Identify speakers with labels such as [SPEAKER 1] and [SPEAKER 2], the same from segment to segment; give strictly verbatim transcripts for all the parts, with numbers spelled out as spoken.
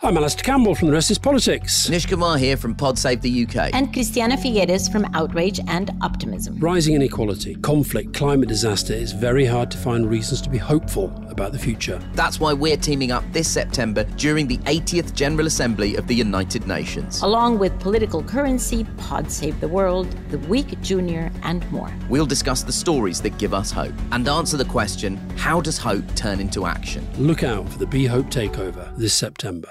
[SPEAKER 1] I'm Alistair Campbell from The Rest is Politics.
[SPEAKER 2] Nish Kumar here from Pod Save the U K.
[SPEAKER 3] And Christiana Figueres from Outrage and Optimism.
[SPEAKER 1] Rising inequality, conflict, climate disaster, it's very hard to find reasons to be hopeful about the future.
[SPEAKER 2] That's why we're teaming up this September during the eightieth General Assembly of the United Nations.
[SPEAKER 3] Along with Political Currency, Pod Save the World, The Week Junior, and more.
[SPEAKER 2] We'll discuss the stories that give us hope and answer the question, how does hope turn into action?
[SPEAKER 1] Look out for the Be Hope Takeover this September.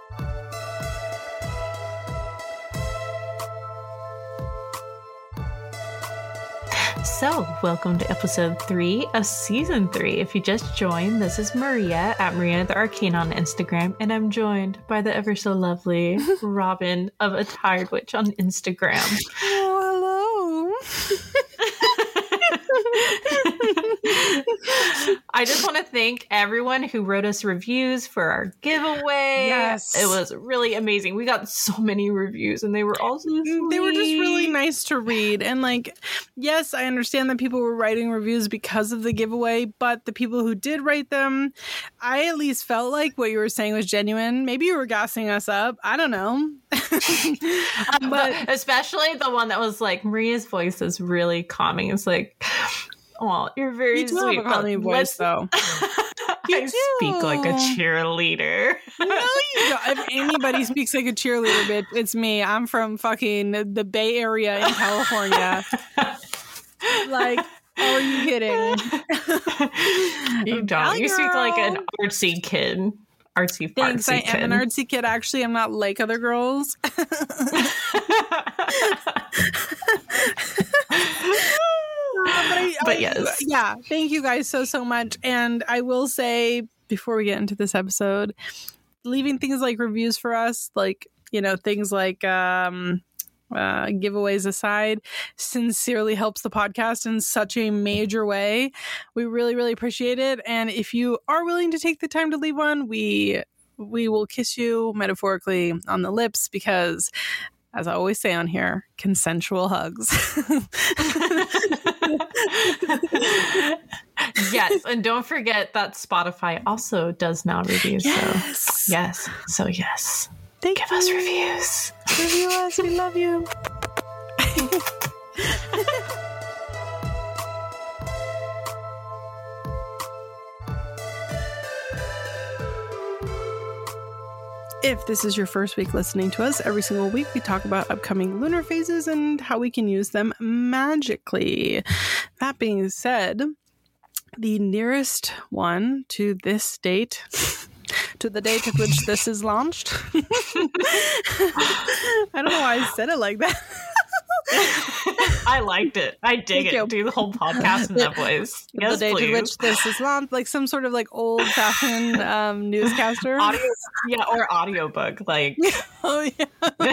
[SPEAKER 4] So, welcome to episode three of season three. If you just joined, this is Maria at Maria the Arcane on Instagram, and I'm joined by the ever so lovely Robin of A Tired Witch on Instagram.
[SPEAKER 5] Oh, hello.
[SPEAKER 4] I just want to thank everyone who wrote us reviews for our giveaway.
[SPEAKER 5] Yes.
[SPEAKER 4] It was really amazing. We got so many reviews and they were all so sweet.
[SPEAKER 5] They were just really nice to read. And like, yes, I understand that people were writing reviews because of the giveaway, but the people who did write them, I at least felt like what you were saying was genuine. Maybe you were gassing us up. I don't know.
[SPEAKER 4] But especially the one that was like, Maria's voice is really calming. It's like, oh, you're very
[SPEAKER 5] you do
[SPEAKER 4] sweet.
[SPEAKER 5] have a calming voice, though. You
[SPEAKER 4] I
[SPEAKER 5] do.
[SPEAKER 4] speak like a cheerleader.
[SPEAKER 5] No, you don't. If anybody speaks like a cheerleader, bitch, it's me. I'm from fucking the Bay Area in California. Like, are you kidding?
[SPEAKER 4] You don't. You speak like an artsy kid. Artsy,
[SPEAKER 5] Thanks, I
[SPEAKER 4] kid.
[SPEAKER 5] am an artsy kid. Actually, I'm not like other girls. Uh, but, I,
[SPEAKER 4] but
[SPEAKER 5] I,
[SPEAKER 4] yes.
[SPEAKER 5] Yeah, thank you guys so, so much. And I will say, before we get into this episode, leaving things like reviews for us, like, you know, things like um, uh, giveaways aside, sincerely helps the podcast in such a major way. We really, really appreciate it. And if you are willing to take the time to leave one, we we will kiss you metaphorically on the lips because, as I always say on here, consensual hugs.
[SPEAKER 4] Yes, and don't forget that Spotify also does now reviews.
[SPEAKER 5] Yes.
[SPEAKER 4] So yes, so yes,
[SPEAKER 5] Thank
[SPEAKER 4] give
[SPEAKER 5] you.
[SPEAKER 4] us reviews.
[SPEAKER 5] Review us. We love you. If this is your first week listening to us, every single week we talk about upcoming lunar phases and how we can use them magically. That being said, the nearest one to this date, to the date at which this is launched. I don't know why I said it like that.
[SPEAKER 4] I liked it. I dig
[SPEAKER 5] Thank
[SPEAKER 4] it.
[SPEAKER 5] you.
[SPEAKER 4] Do the whole podcast in that voice. Yes,
[SPEAKER 5] the date
[SPEAKER 4] please.
[SPEAKER 5] at which this is launched, like some sort of like old-fashioned um, newscaster.
[SPEAKER 4] Audio, yeah, or audiobook. Like,
[SPEAKER 5] Oh, yeah.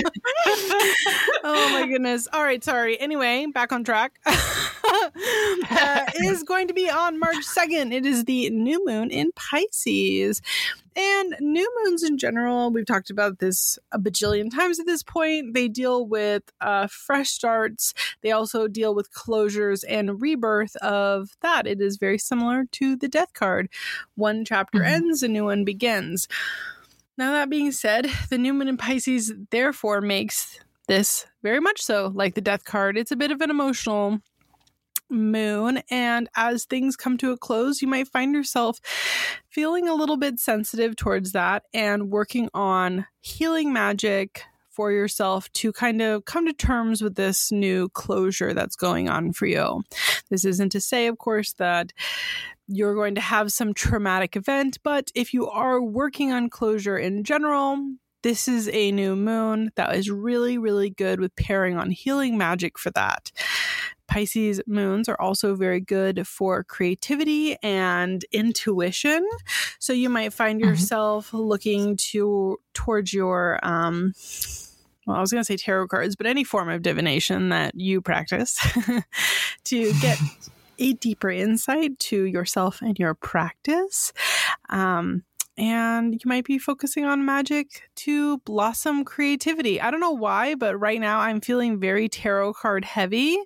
[SPEAKER 5] Oh, my goodness. All right, sorry. Anyway, back on track. uh, it is going to be on March second. It is the new moon in Pisces. And new moons in general, we've talked about this a bajillion times at this point. They deal with uh, fresh starts. They also deal with closures and rebirth of that. It is very similar to the death card. One chapter
[SPEAKER 4] Mm-hmm.
[SPEAKER 5] ends, a new one begins. Now, that being said, the new moon in Pisces therefore makes this very much so like the death card. It's a bit of an emotional moon, and as things come to a close, you might find yourself feeling a little bit sensitive towards that and working on healing magic for yourself to kind of come to terms with this new closure that's going on for you. This isn't to say, of course, that you're going to have some traumatic event, but if you are working on closure in general, this is a new moon that is really, really good with pairing on healing magic for that. Pisces moons are also very good for creativity and intuition. So you might find yourself mm-hmm. looking to towards your, um, well, I was going to say tarot cards, but any form of divination that you practice to get a deeper insight to yourself and your practice. Um, And you might be focusing on magic to blossom creativity. I don't know why, but right now I'm feeling very tarot card heavy.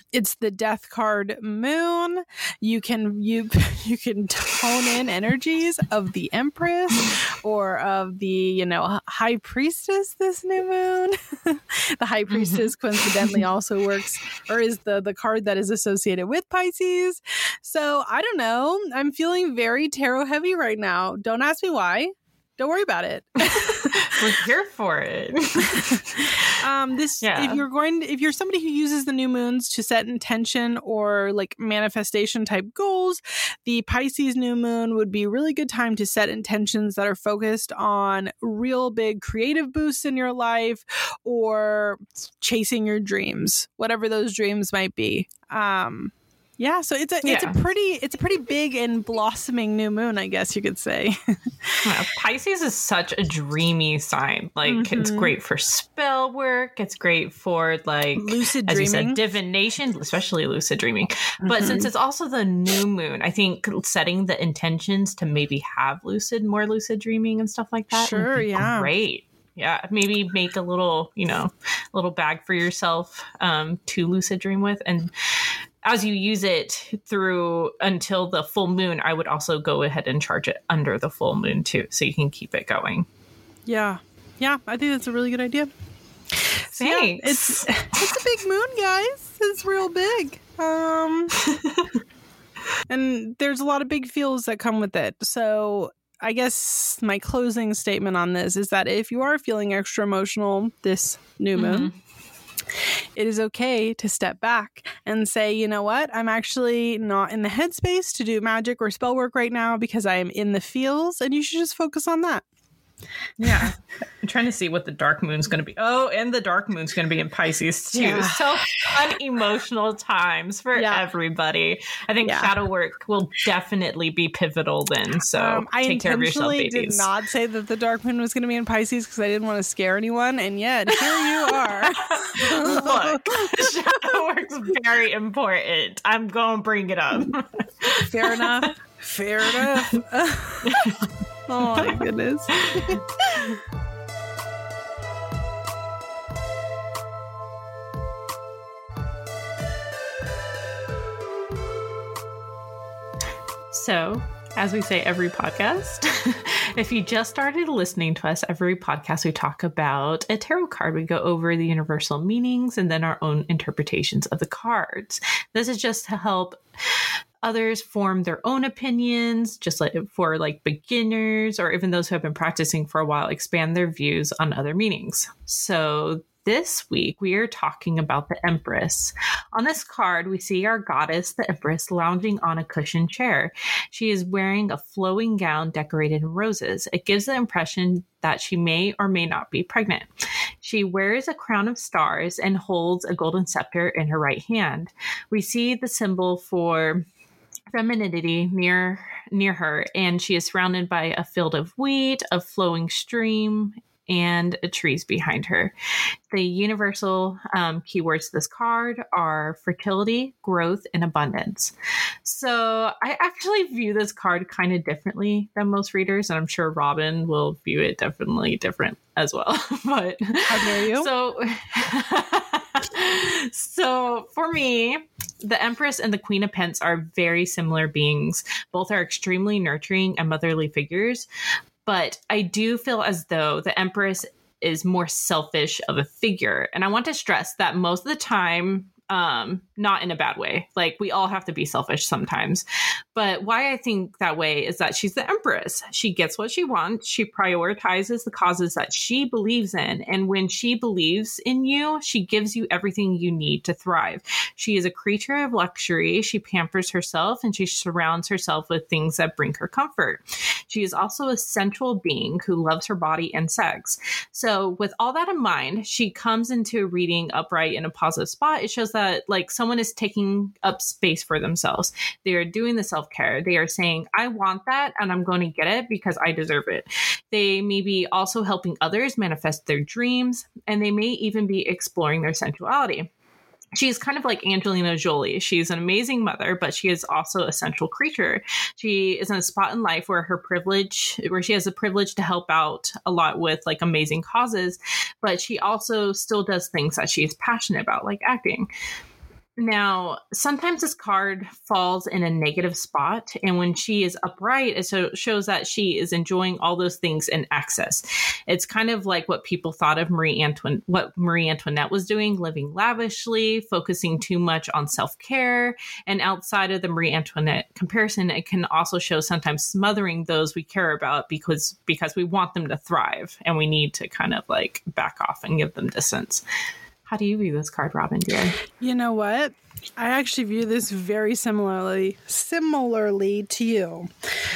[SPEAKER 5] it's the death card moon. You can you you can tone in energies of the Empress or of the, you know, High Priestess this new moon. The High Priestess coincidentally also works or is the the card that is associated with Pisces. So I don't know. I'm feeling very tarot heavy right now. Don't ask me why. Don't worry about it.
[SPEAKER 4] We're here for it.
[SPEAKER 5] um, this,
[SPEAKER 4] yeah.
[SPEAKER 5] if you're going, to, if you're somebody who uses the new moons to set intention or like manifestation type goals, the Pisces new moon would be a really good time to set intentions that are focused on real big creative boosts in your life or chasing your dreams, whatever those dreams might be. Um, Yeah, so it's a
[SPEAKER 4] yeah.
[SPEAKER 5] it's a pretty it's a pretty big and blossoming new moon, I guess you could say.
[SPEAKER 4] Yeah, Pisces is such a dreamy sign. Like mm-hmm. it's great for spell work. It's great for like
[SPEAKER 5] lucid
[SPEAKER 4] as
[SPEAKER 5] dreaming,
[SPEAKER 4] you said, divination, especially lucid dreaming. Mm-hmm. But since it's also the new moon, I think setting the intentions to maybe have lucid, more lucid dreaming and stuff like that.
[SPEAKER 5] Sure,
[SPEAKER 4] would be
[SPEAKER 5] yeah,
[SPEAKER 4] great. Yeah, maybe make a little, you know, little bag for yourself um, to lucid dream with. And as you use it through until the full moon, I would also go ahead and charge it under the full moon too, so you can keep it going.
[SPEAKER 5] Yeah. Yeah, I think that's a really good idea. So, yeah, it's it's a big moon, guys. It's real big. Um, and there's a lot of big feels that come with it. So I guess my closing statement on this is that if you are feeling extra emotional this new moon, mm-hmm. it is okay to step back and say, you know what, I'm actually not in the headspace to do magic or spell work right now because I am in the feels, and you should just focus on that.
[SPEAKER 4] Yeah. I'm trying to see what the dark moon's going to be. Oh, and the dark moon's going to be in Pisces too. Yeah. So fun emotional times for yeah. everybody. I think yeah. shadow work will definitely be pivotal then. So um,
[SPEAKER 5] I
[SPEAKER 4] take care of yourself, babies.
[SPEAKER 5] I intentionally did not say that the dark moon was going to be in Pisces because I didn't want to scare anyone. And yet, here you are.
[SPEAKER 4] Look, shadow work's very important. I'm going to bring it up.
[SPEAKER 5] Fair enough. Fair enough. Oh my goodness.
[SPEAKER 4] So, as we say every podcast, if you just started listening to us, every podcast we talk about a tarot card. We go over the universal meanings and then our own interpretations of the cards. This is just to help others form their own opinions, just like for like beginners or even those who have been practicing for a while, expand their views on other meanings. So this week, we are talking about the Empress. On this card, we see our goddess, the Empress, lounging on a cushioned chair. She is wearing a flowing gown decorated in roses. It gives the impression that she may or may not be pregnant. She wears a crown of stars and holds a golden scepter in her right hand. We see the symbol for femininity near near her, and she is surrounded by a field of wheat, a flowing stream, and trees behind her. The universal um, keywords to this card are fertility, growth, and abundance. So I actually view this card kind of differently than most readers, and I'm sure Robin will view it definitely different as well. But
[SPEAKER 5] how dare you?
[SPEAKER 4] So, so for me, the Empress and the Queen of Pentacles are very similar beings. Both are extremely nurturing and motherly figures. But I do feel as though the Empress is more selfish of a figure. And I want to stress that most of the time, um, not in a bad way. Like, we all have to be selfish sometimes. But why I think that way is that she's the Empress. She gets what she wants. She prioritizes the causes that she believes in. And when she believes in you, she gives you everything you need to thrive. She is a creature of luxury. She pampers herself and she surrounds herself with things that bring her comfort. She is also a sensual being who loves her body and sex. So with all that in mind, she comes into a reading upright in a positive spot. It shows that like someone is taking up space for themselves. They are doing the self-care. They are saying, I want that and I'm going to get it because I deserve it. They may be also helping others manifest their dreams, and they may even be exploring their sensuality. She's kind of like Angelina Jolie. She's an amazing mother, but she is also a central creature. She is in a spot in life where her privilege, where she has the privilege to help out a lot with like amazing causes, but she also still does things that she is passionate about, like acting. Now, sometimes this card falls in a negative spot, and when she is upright, it so shows that she is enjoying all those things in excess. It's kind of like what people thought of Marie Antoinette, what Marie Antoinette was doing, living lavishly, focusing too much on self-care, and outside of the Marie Antoinette comparison, it can also show sometimes smothering those we care about because because we want them to thrive, and we need to kind of like back off and give them distance. How do you view this card, Robin, dear?
[SPEAKER 5] You know what? I actually view this very similarly, similarly to you.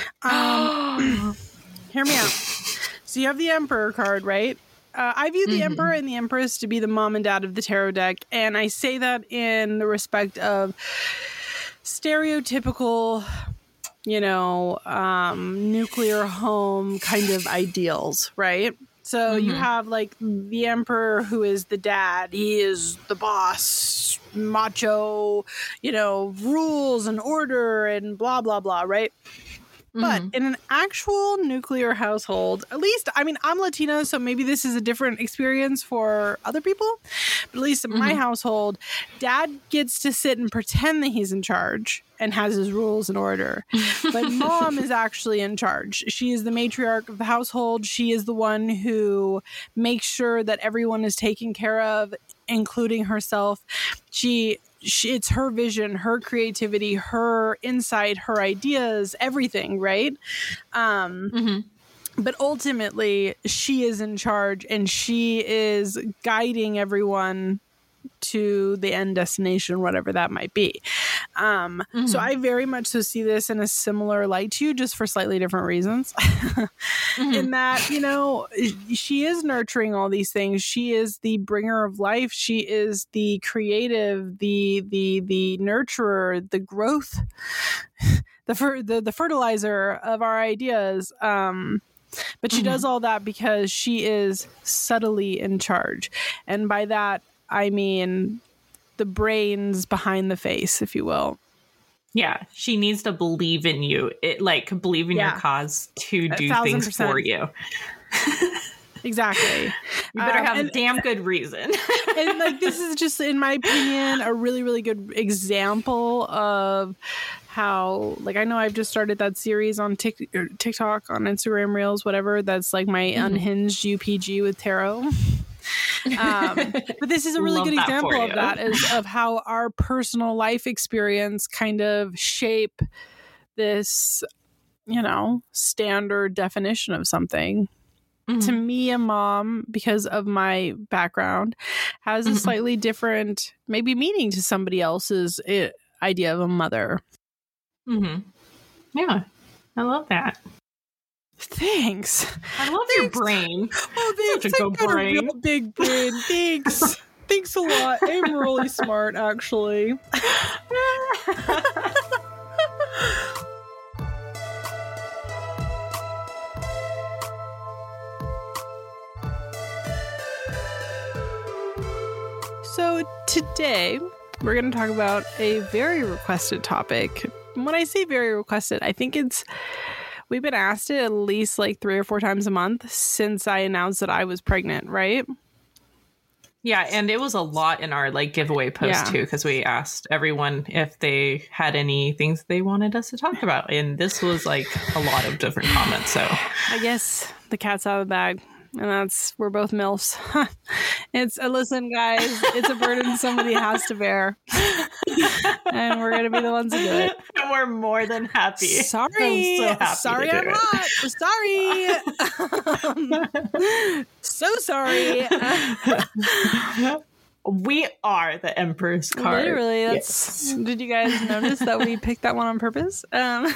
[SPEAKER 5] Um, hear me out. So you have the Emperor card, right? Uh, I view the mm-hmm. Emperor and the Empress to be the mom and dad of the tarot deck, and I say that in the respect of stereotypical, you know, um, nuclear home kind of ideals, right? So mm-hmm. you have like the Emperor who is the dad. He is the boss, macho, you know, rules and order and blah, blah, blah, right? Mm-hmm. But in an actual nuclear household, at least, I mean, I'm Latina, so maybe this is a different experience for other people. But at least in mm-hmm. my household, dad gets to sit and pretend that he's in charge and has his rules and order. But mom is actually in charge. She is the matriarch of the household. She is the one who makes sure that everyone is taken care of, including herself. She, she it's her vision, her creativity, her insight, her ideas, everything, right? Um, mm-hmm. But ultimately, she is in charge, and she is guiding everyone to the end destination, whatever that might be. Um, mm-hmm. So I very much so see this in a similar light to you, just for slightly different reasons. mm-hmm. In that, you know, she is nurturing all these things. She is the bringer of life. She is the creative, the the the nurturer, the growth, the fer- the the fertilizer of our ideas. Um, but she mm-hmm. does all that because she is subtly in charge, and by that I mean the brains behind the face, if you will.
[SPEAKER 4] Yeah, she needs to believe in you. It like believe in yeah. your cause to do things percent. for you.
[SPEAKER 5] Exactly.
[SPEAKER 4] You better
[SPEAKER 5] um,
[SPEAKER 4] have
[SPEAKER 5] and,
[SPEAKER 4] a damn good reason.
[SPEAKER 5] And like this is just, in my opinion, a really, really good example of how, like, I know I've just started that series on Tik- TikTok, on Instagram Reels, whatever. That's like my mm-hmm. unhinged U P G with tarot. um, but this is a really
[SPEAKER 4] Love
[SPEAKER 5] good
[SPEAKER 4] that
[SPEAKER 5] example of that, is of how our personal life experience kind of shape this, you know, standard definition of something. Mm-hmm. To me, a mom, because of my background, has a mm-hmm. slightly different, maybe meaning to somebody else's uh, idea of a mother.
[SPEAKER 4] Mm-hmm. Yeah, I love that.
[SPEAKER 5] Thanks.
[SPEAKER 4] I love
[SPEAKER 5] thanks.
[SPEAKER 4] your brain.
[SPEAKER 5] Oh, thanks.
[SPEAKER 4] Such a good
[SPEAKER 5] I've got
[SPEAKER 4] brain.
[SPEAKER 5] a real big brain. Thanks. Thanks a lot. I'm really smart, actually. So today, we're going to talk about a very requested topic. When I say very requested, I think it's... We've been asked it at least like three or four times a month since I announced that I was pregnant, right?
[SPEAKER 4] Yeah, and it was a lot in our like giveaway post yeah. too, because we asked everyone if they had any things they wanted us to talk about, and this was like a lot of different comments. So
[SPEAKER 5] I guess the cat's out of the bag. And that's, we're both MILFs. It's, uh, listen, guys, it's a burden somebody has to bear. And we're going to be the ones to do it.
[SPEAKER 4] And we're more than happy.
[SPEAKER 5] Sorry.
[SPEAKER 4] I'm so happy
[SPEAKER 5] sorry, I'm it. not. Sorry. um, so sorry.
[SPEAKER 4] We are the Emperor's card.
[SPEAKER 5] Literally. That's, yes. Did you guys notice that we picked that one on purpose? Um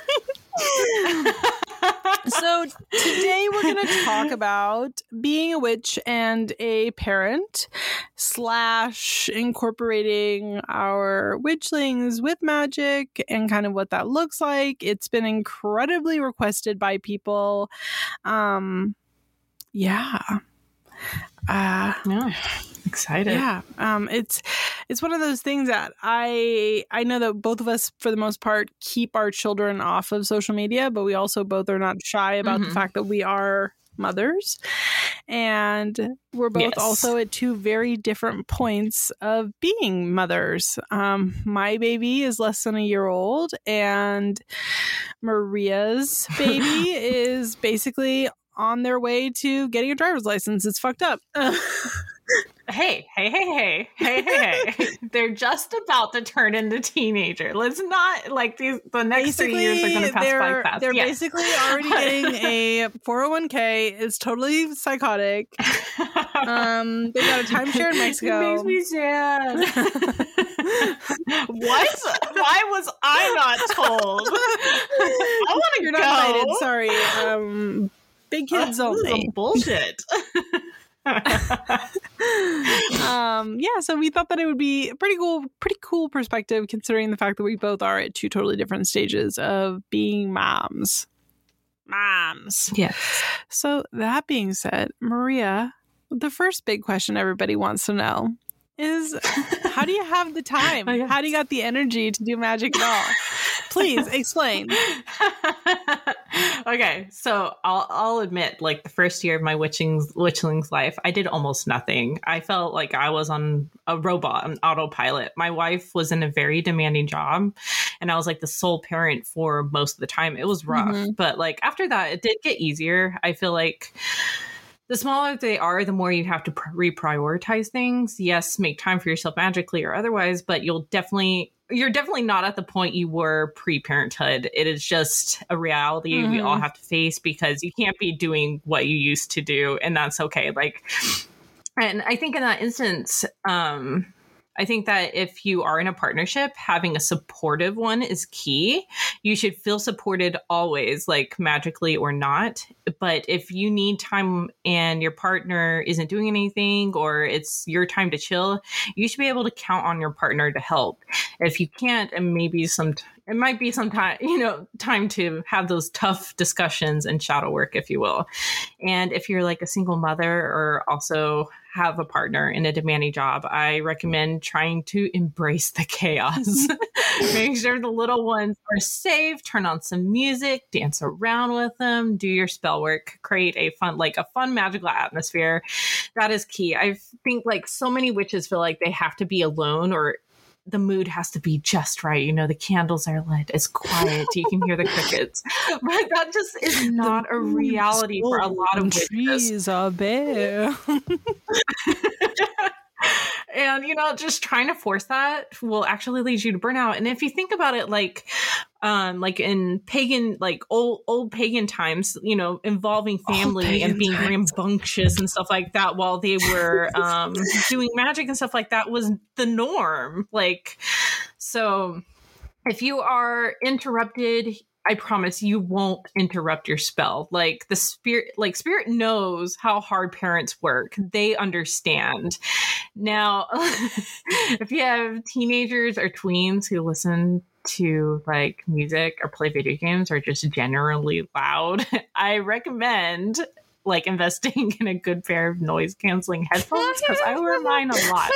[SPEAKER 5] So today we're going to talk about being a witch and a parent, slash incorporating our witchlings with magic and kind of what that looks like. It's been incredibly requested by people. Um, yeah. Uh,
[SPEAKER 4] yeah. Excited.
[SPEAKER 5] Yeah. Um, it's it's one of those things that I I know that both of us, for the most part, keep our children off of social media, but we also both are not shy about mm-hmm. the fact that we are mothers. And we're both
[SPEAKER 4] Yes.
[SPEAKER 5] also at two very different points of being mothers. Um, my baby is less than a year old, and Maria's baby is basically on their way to getting a driver's license. It's fucked up.
[SPEAKER 4] Hey, hey, hey, hey, hey, hey, hey. They're just about to turn into teenager. Let's not, like, these, the next
[SPEAKER 5] basically,
[SPEAKER 4] three years are going to pass
[SPEAKER 5] they're,
[SPEAKER 4] by fast.
[SPEAKER 5] They're
[SPEAKER 4] Yes.
[SPEAKER 5] basically already getting a four oh one k. It's totally psychotic. Um, they got a timeshare in Mexico.
[SPEAKER 4] It makes me sad. What? Why was I not told? I want to
[SPEAKER 5] You're
[SPEAKER 4] go.
[SPEAKER 5] not invited. Sorry. Um, big kids
[SPEAKER 4] Oh, this is
[SPEAKER 5] only.
[SPEAKER 4] some bullshit.
[SPEAKER 5] um yeah so we thought that it would be a pretty cool pretty cool perspective, considering the fact that we both are at two totally different stages of being moms moms
[SPEAKER 4] Yes.
[SPEAKER 5] So that being said, Maria, the first big question everybody wants to know is, how do you have the time?
[SPEAKER 4] Oh, yes.
[SPEAKER 5] How do you got the energy to do magic at all? Please explain.
[SPEAKER 4] Okay, so I'll I'll admit, like, the first year of my witching's witchling's life, I did almost nothing. I felt like I was on a robot, an autopilot. My wife was in a very demanding job, and I was like the sole parent for most of the time. It was rough,
[SPEAKER 5] Mhm.
[SPEAKER 4] but like after that, it did get easier. I feel like the smaller they are, the more you have to pr- reprioritize things. Yes, make time for yourself magically or otherwise, but you'll definitely, you're definitely not at the point you were pre-parenthood. It is just a reality
[SPEAKER 5] Mm-hmm.
[SPEAKER 4] we all have to face, because you can't be doing what you used to do, and that's okay. Like, and I think in that instance, um, I think that if you are in a partnership, having a supportive one is key. You should feel supported always, like magically or not. But if you need time and your partner isn't doing anything, or it's your time to chill, you should be able to count on your partner to help. If you can't, and maybe some, it might be some time, you know, time to have those tough discussions and shadow work, if you will. And if you're like a single mother, or also have a partner in a demanding job, I recommend trying to embrace the chaos. Make sure the little ones are safe, turn on some music, dance around with them, do your spell work, create a fun, like a fun magical atmosphere. That is key. I think like so many witches feel like they have to be alone, or the mood has to be just right. You know, the candles are lit, it's quiet, you can hear the crickets. But that just is not a reality for a lot of witches.
[SPEAKER 5] Trees are bare.
[SPEAKER 4] And, you know, just trying to force that will actually lead you to burnout. And if you think about it, like, um, like in pagan, like old, old pagan times, you know, involving family and being times. rambunctious and stuff like that while they were um, doing magic and stuff like that was the norm. Like, so if you are interrupted, I promise you won't interrupt your spell. Like the spirit, like spirit knows how hard parents work. They understand. Now, if you have teenagers or tweens who listen to like music or play video games or just generally loud, I recommend like investing in a good pair of noise canceling headphones, because I wear mine a lot.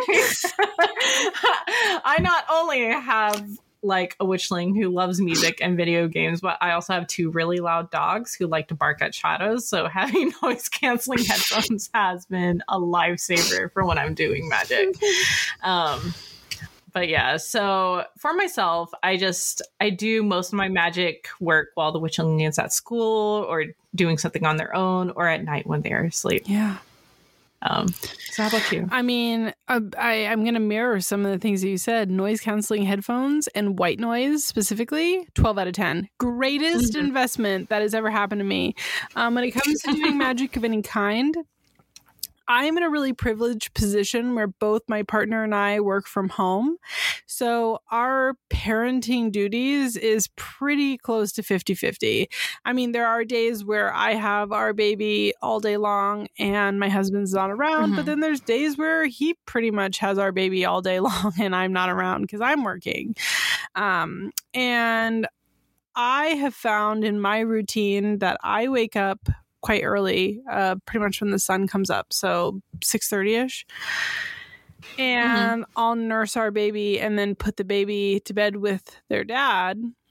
[SPEAKER 4] I not only have like a witchling who loves music and video games, but I also have two really loud dogs who like to bark at shadows. So having noise canceling headphones has been a lifesaver for when I'm doing magic. Um, but yeah, so for myself, I just, I do most of my magic work while the witchling is at school or doing something on their own, or at night when they're asleep.
[SPEAKER 5] Yeah.
[SPEAKER 4] Um, so how about you?
[SPEAKER 5] I mean, I, I, I'm going to mirror some of the things that you said. Noise canceling headphones and white noise specifically, twelve out of ten. Greatest mm-hmm. investment that has ever happened to me. Um, when it comes to doing magic of any kind, I'm in a really privileged position where both my partner and I work from home. So our parenting duties is pretty close to fifty-fifty. I mean, there are days where I have our baby all day long and my husband's not around, mm-hmm. but then there's days where he pretty much has our baby all day long and I'm not around because I'm working. Um, and I have found in my routine that I wake up quite early, uh, pretty much when the sun comes up, so six thirty-ish. And mm-hmm. I'll nurse our baby and then put the baby to bed with their dad.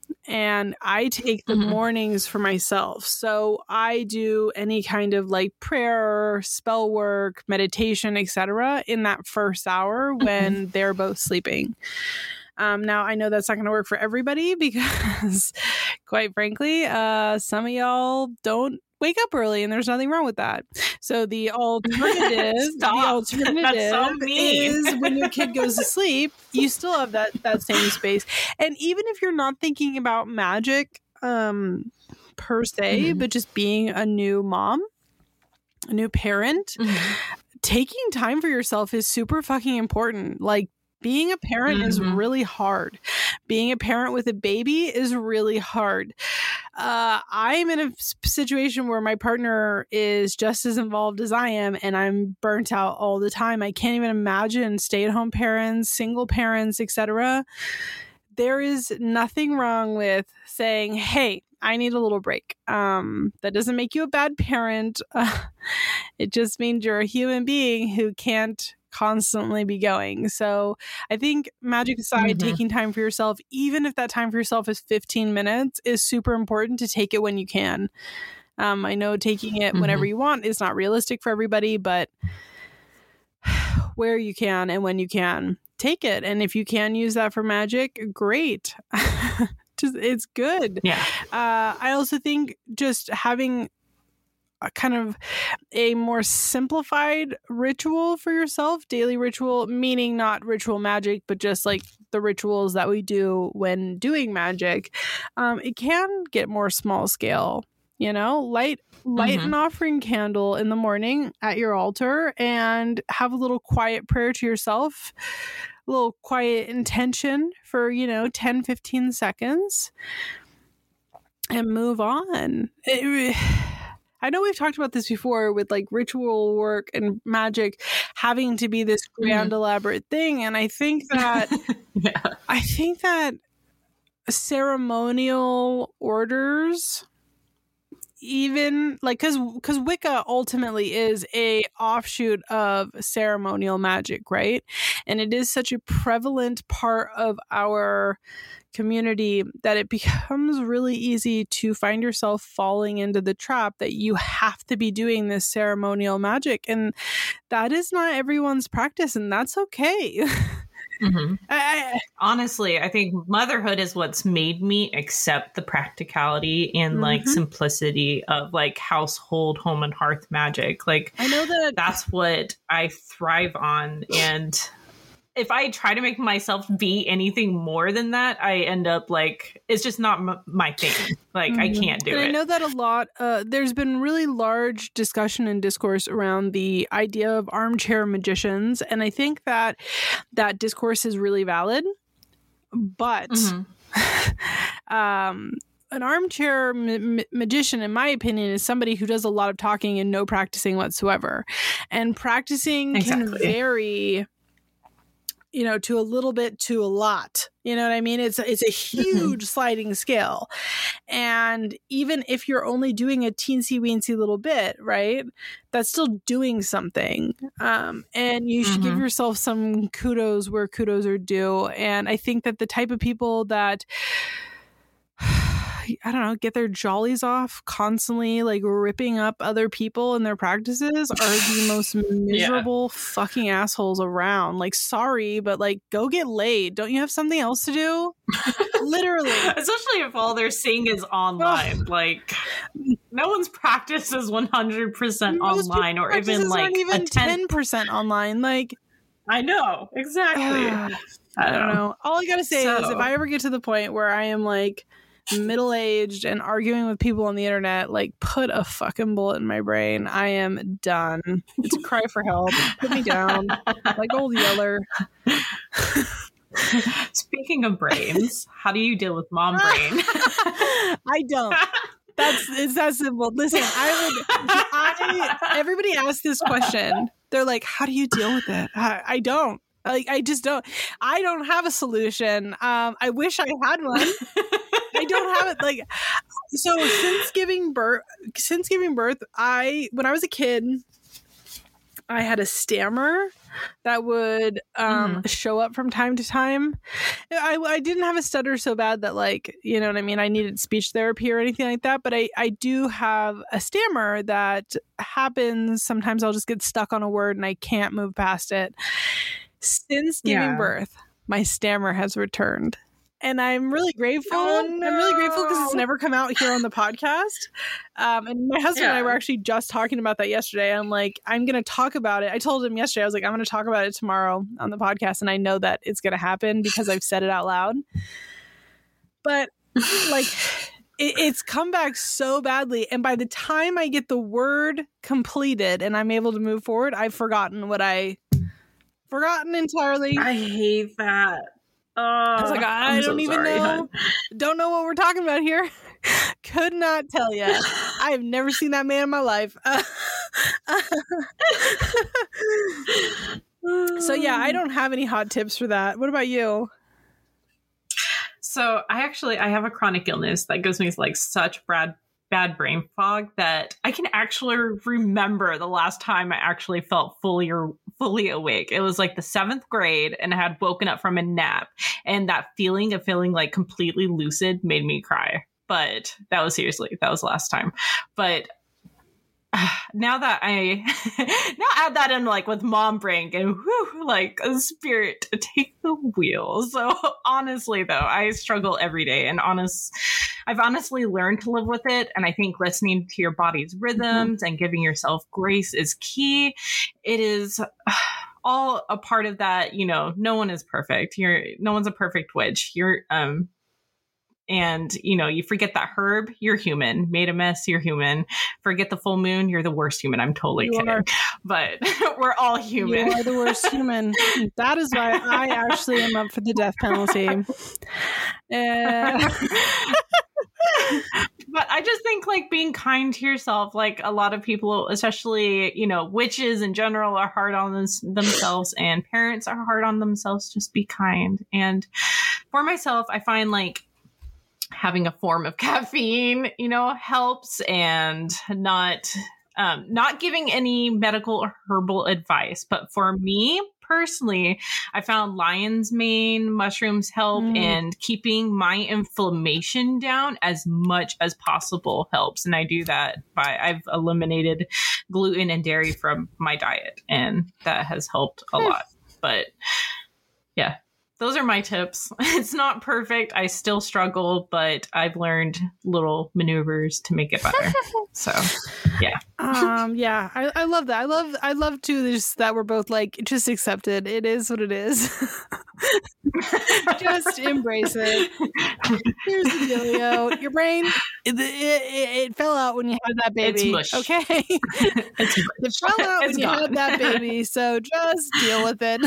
[SPEAKER 5] and I take the
[SPEAKER 4] Mhm.
[SPEAKER 5] mornings for myself. So I do any kind of like prayer, spell work, meditation, et cetera in that first hour when they're both sleeping. Um, now, I know that's not going to work for everybody because, quite frankly, uh, some of y'all don't wake up early, and there's nothing wrong with that. So the alternative, the
[SPEAKER 4] Stop.
[SPEAKER 5] alternative
[SPEAKER 4] That's so mean.
[SPEAKER 5] is when your kid goes to sleep, you still have that that same space. And even if you're not thinking about magic um, per se,
[SPEAKER 4] Mhm.
[SPEAKER 5] but just being a new mom, a new parent,
[SPEAKER 4] Mhm.
[SPEAKER 5] taking time for yourself is super fucking important. Like, being a parent is
[SPEAKER 4] Mhm.
[SPEAKER 5] really hard. Being a parent with a baby is really hard. Uh, I'm in a s- situation where my partner is just as involved as I am, and I'm burnt out all the time. I can't even imagine stay-at-home parents, single parents, et cetera. There is nothing wrong with saying, hey, I need a little break. Um, that doesn't make you a bad parent. Uh, it just means you're a human being who can't constantly be going. So I think, magic aside,
[SPEAKER 4] Mhm.
[SPEAKER 5] taking time for yourself, even if that time for yourself is fifteen minutes, is super important to take it when you can. Um, I know taking it whenever
[SPEAKER 4] Mhm.
[SPEAKER 5] you want is not realistic for everybody, but where you can and when you can, take it. And if you can use that for magic, great. Just, it's good.
[SPEAKER 4] Yeah.
[SPEAKER 5] Uh, I also think just having a kind of a more simplified ritual for yourself, daily ritual, meaning not ritual magic, but just like the rituals that we do when doing magic. Um, it can get more small scale. You know, light light
[SPEAKER 4] Mhm.
[SPEAKER 5] an offering candle in the morning at your altar and have a little quiet prayer to yourself, a little quiet intention for, you know, ten, fifteen seconds, and move on. It, I know we've talked about this before with like ritual work and magic having to be this grand, elaborate thing. And I think that
[SPEAKER 4] Yeah.
[SPEAKER 5] I think that ceremonial orders, even like, because because Wicca ultimately is a offshoot of ceremonial magic, right? And it is such a prevalent part of our community that it becomes really easy to find yourself falling into the trap that you have to be doing this ceremonial magic, and that is not everyone's practice, and that's okay.
[SPEAKER 4] Mhm.
[SPEAKER 5] I, I,
[SPEAKER 4] Honestly, I think motherhood is what's made me accept the practicality and like
[SPEAKER 5] Mhm.
[SPEAKER 4] simplicity of like household, home, and hearth magic. Like,
[SPEAKER 5] I know that
[SPEAKER 4] that's what I thrive on. And if I try to make myself be anything more than that, I end up like, it's just not m- my thing. Like, I
[SPEAKER 5] Mhm.
[SPEAKER 4] can't do
[SPEAKER 5] and
[SPEAKER 4] it.
[SPEAKER 5] I know that a lot, uh, there's been really large discussion and discourse around the idea of armchair magicians. And I think that that discourse is really valid. But
[SPEAKER 4] Mhm.
[SPEAKER 5] um, an armchair ma- ma- magician, in my opinion, is somebody who does a lot of talking and no practicing whatsoever. And practicing
[SPEAKER 4] Exactly.
[SPEAKER 5] can vary, you know, to a little bit to a lot. You know what I mean? It's it's a huge sliding scale. And even if you're only doing a teensy weensy little bit, right, that's still doing something. Um, and you should give
[SPEAKER 4] Mhm.
[SPEAKER 5] yourself some kudos where kudos are due. And I think that the type of people that I don't know, get their jollies off constantly, like ripping up other people and their practices, are the most miserable fucking assholes around. Like, sorry, but like, go get laid. Don't you have something else to do? Literally.
[SPEAKER 4] Especially if all they're seeing is online. Like, no one's practice is one hundred percent
[SPEAKER 5] Most
[SPEAKER 4] online, or
[SPEAKER 5] practices
[SPEAKER 4] even like
[SPEAKER 5] aren't
[SPEAKER 4] a
[SPEAKER 5] even
[SPEAKER 4] ten.
[SPEAKER 5] ten percent online. Like,
[SPEAKER 4] I know, exactly.
[SPEAKER 5] I don't know. All I gotta say is, if
[SPEAKER 4] So-
[SPEAKER 5] I ever get to the point where I am like middle-aged and arguing with people on the internet, like, put a fucking bullet in my brain. I am done. It's a cry for help. Put me down like old Yeller.
[SPEAKER 4] Speaking of brains, how do you deal with mom brain?
[SPEAKER 5] I don't. That's it's that simple. Listen, I would. I everybody asks this question. They're like, "How do you deal with it?" I, I don't. Like, I just don't. I don't have a solution. Um, I wish I had one. I don't have it. Like, so since giving birth, since giving birth, I when I was a kid, I had a stammer. that would um,
[SPEAKER 4] Mhm.
[SPEAKER 5] show up from time to time. I, I didn't have a stutter so bad that, like, you know what I mean, I needed speech therapy or anything like that, but I, I do have a stammer that happens. Sometimes I'll just get stuck on a word and I can't move past it. Since giving
[SPEAKER 4] Yeah.
[SPEAKER 5] birth, my stammer has returned. And I'm really grateful.
[SPEAKER 4] Oh,
[SPEAKER 5] I'm really grateful because it's
[SPEAKER 4] no.
[SPEAKER 5] never come out here on the podcast. Um, and my husband and I
[SPEAKER 4] Yeah.
[SPEAKER 5] were actually just talking about that yesterday. I'm like, I'm going to talk about it. I told him yesterday, I was like, I'm going to talk about it tomorrow on the podcast. And I know that it's going to happen because I've said it out loud. But like, it, it's come back so badly. And by the time I get the word completed and I'm able to move forward, I've forgotten what I forgotten entirely.
[SPEAKER 4] I hate that. Oh,
[SPEAKER 5] I was like, I
[SPEAKER 4] I'm
[SPEAKER 5] don't
[SPEAKER 4] so
[SPEAKER 5] even
[SPEAKER 4] sorry,
[SPEAKER 5] know.
[SPEAKER 4] hon.
[SPEAKER 5] Don't know what we're talking about here. Could not tell you. I have never seen that man in my life. Uh, so yeah, I don't have any hot tips for that. What about you?
[SPEAKER 4] So I actually I have a chronic illness that gives me like such bad bad brain fog that I can actually remember the last time I actually felt fully or fully awake. It was like the seventh grade and I had woken up from a nap, and that feeling of feeling like completely lucid made me cry. But that was seriously, that was the last time. But now that I now add that in like with mom brain and whew, like a spirit take the wheel. So honestly though, I struggle every day, and honest I've honestly learned to live with it. And I think listening to your body's rhythms mm-hmm. and giving yourself grace is key. It is all a part of that. You know, no one is perfect. You're no one's a perfect witch. You're um And, you know, you forget that herb, you're human. Made a mess, you're human. Forget the full moon, you're the worst human. I'm totally
[SPEAKER 5] You
[SPEAKER 4] kidding.
[SPEAKER 5] are.
[SPEAKER 4] But we're all human.
[SPEAKER 5] You are the worst human. That is why I actually am up for the death penalty. Uh,
[SPEAKER 4] But I just think like being kind to yourself, like a lot of people, especially, you know, witches in general are hard on them- themselves and parents are hard on themselves. Just be kind. And for myself, I find like having a form of caffeine, you know, helps, and not um, not giving any medical or herbal advice. But for me personally, I found lion's mane mushrooms help,
[SPEAKER 5] Mm.
[SPEAKER 4] and keeping my inflammation down as much as possible helps. And I do that by I've eliminated gluten and dairy from my diet, and that has helped a lot. But yeah. Those are my tips. It's not perfect. I still struggle, but I've learned little maneuvers to make it better. So, yeah.
[SPEAKER 5] um, yeah, I, I love that. I love, I love too. Just that we're both like, just accept it. It is what it is. Just embrace it. Here's the dealio. Your brain, it, it, it fell out when you had that baby.
[SPEAKER 4] It's mush.
[SPEAKER 5] Okay,
[SPEAKER 4] It's
[SPEAKER 5] it fell out
[SPEAKER 4] It's
[SPEAKER 5] when you
[SPEAKER 4] gone.
[SPEAKER 5] had that baby. So just deal with it.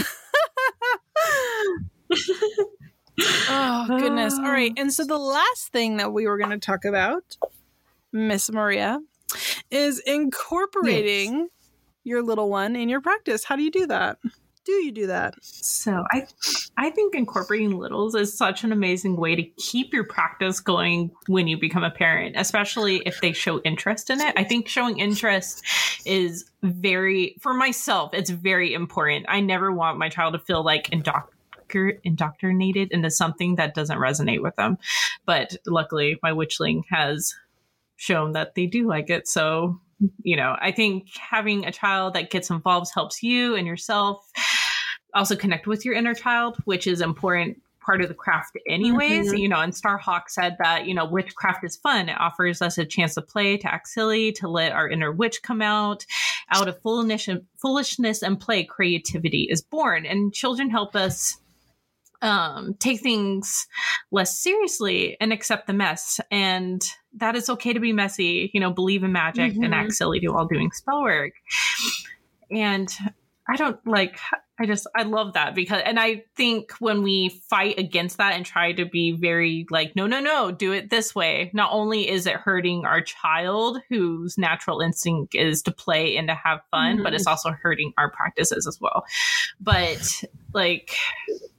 [SPEAKER 5] Oh goodness. All right. And so the last thing that we were going to talk about, Miss Maria, is incorporating your little one in your practice. How do you do that? Do you do that?
[SPEAKER 4] So I I think incorporating littles is such an amazing way to keep your practice going when you become a parent, especially if they show interest in it. I think showing interest is very, for myself, it's very important. I never want my child to feel like indoctr- indoctrinated into something that doesn't resonate with them. But luckily, my witchling has shown that they do like it. So, you know, I think having a child that gets involved helps you and yourself also connect with your inner child, which is important part of the craft anyways.
[SPEAKER 5] Mm-hmm.
[SPEAKER 4] You know, and Starhawk said that, you know, witchcraft is fun. It offers us a chance to play, to act silly, to let our inner witch come out. Out of foolishness and, foolishness and play, creativity is born. And children help us um, take things less seriously and accept the mess. And that it's okay to be messy, you know, believe in magic
[SPEAKER 5] Mm-hmm.
[SPEAKER 4] and act silly while doing spell work. And I don't like, I just, I love that because, and I think when we fight against that and try to be very like, no, no, no, do it this way. Not only is it hurting our child whose natural instinct is to play and to have fun,
[SPEAKER 5] Mm-hmm.
[SPEAKER 4] but it's also hurting our practices as well. But like,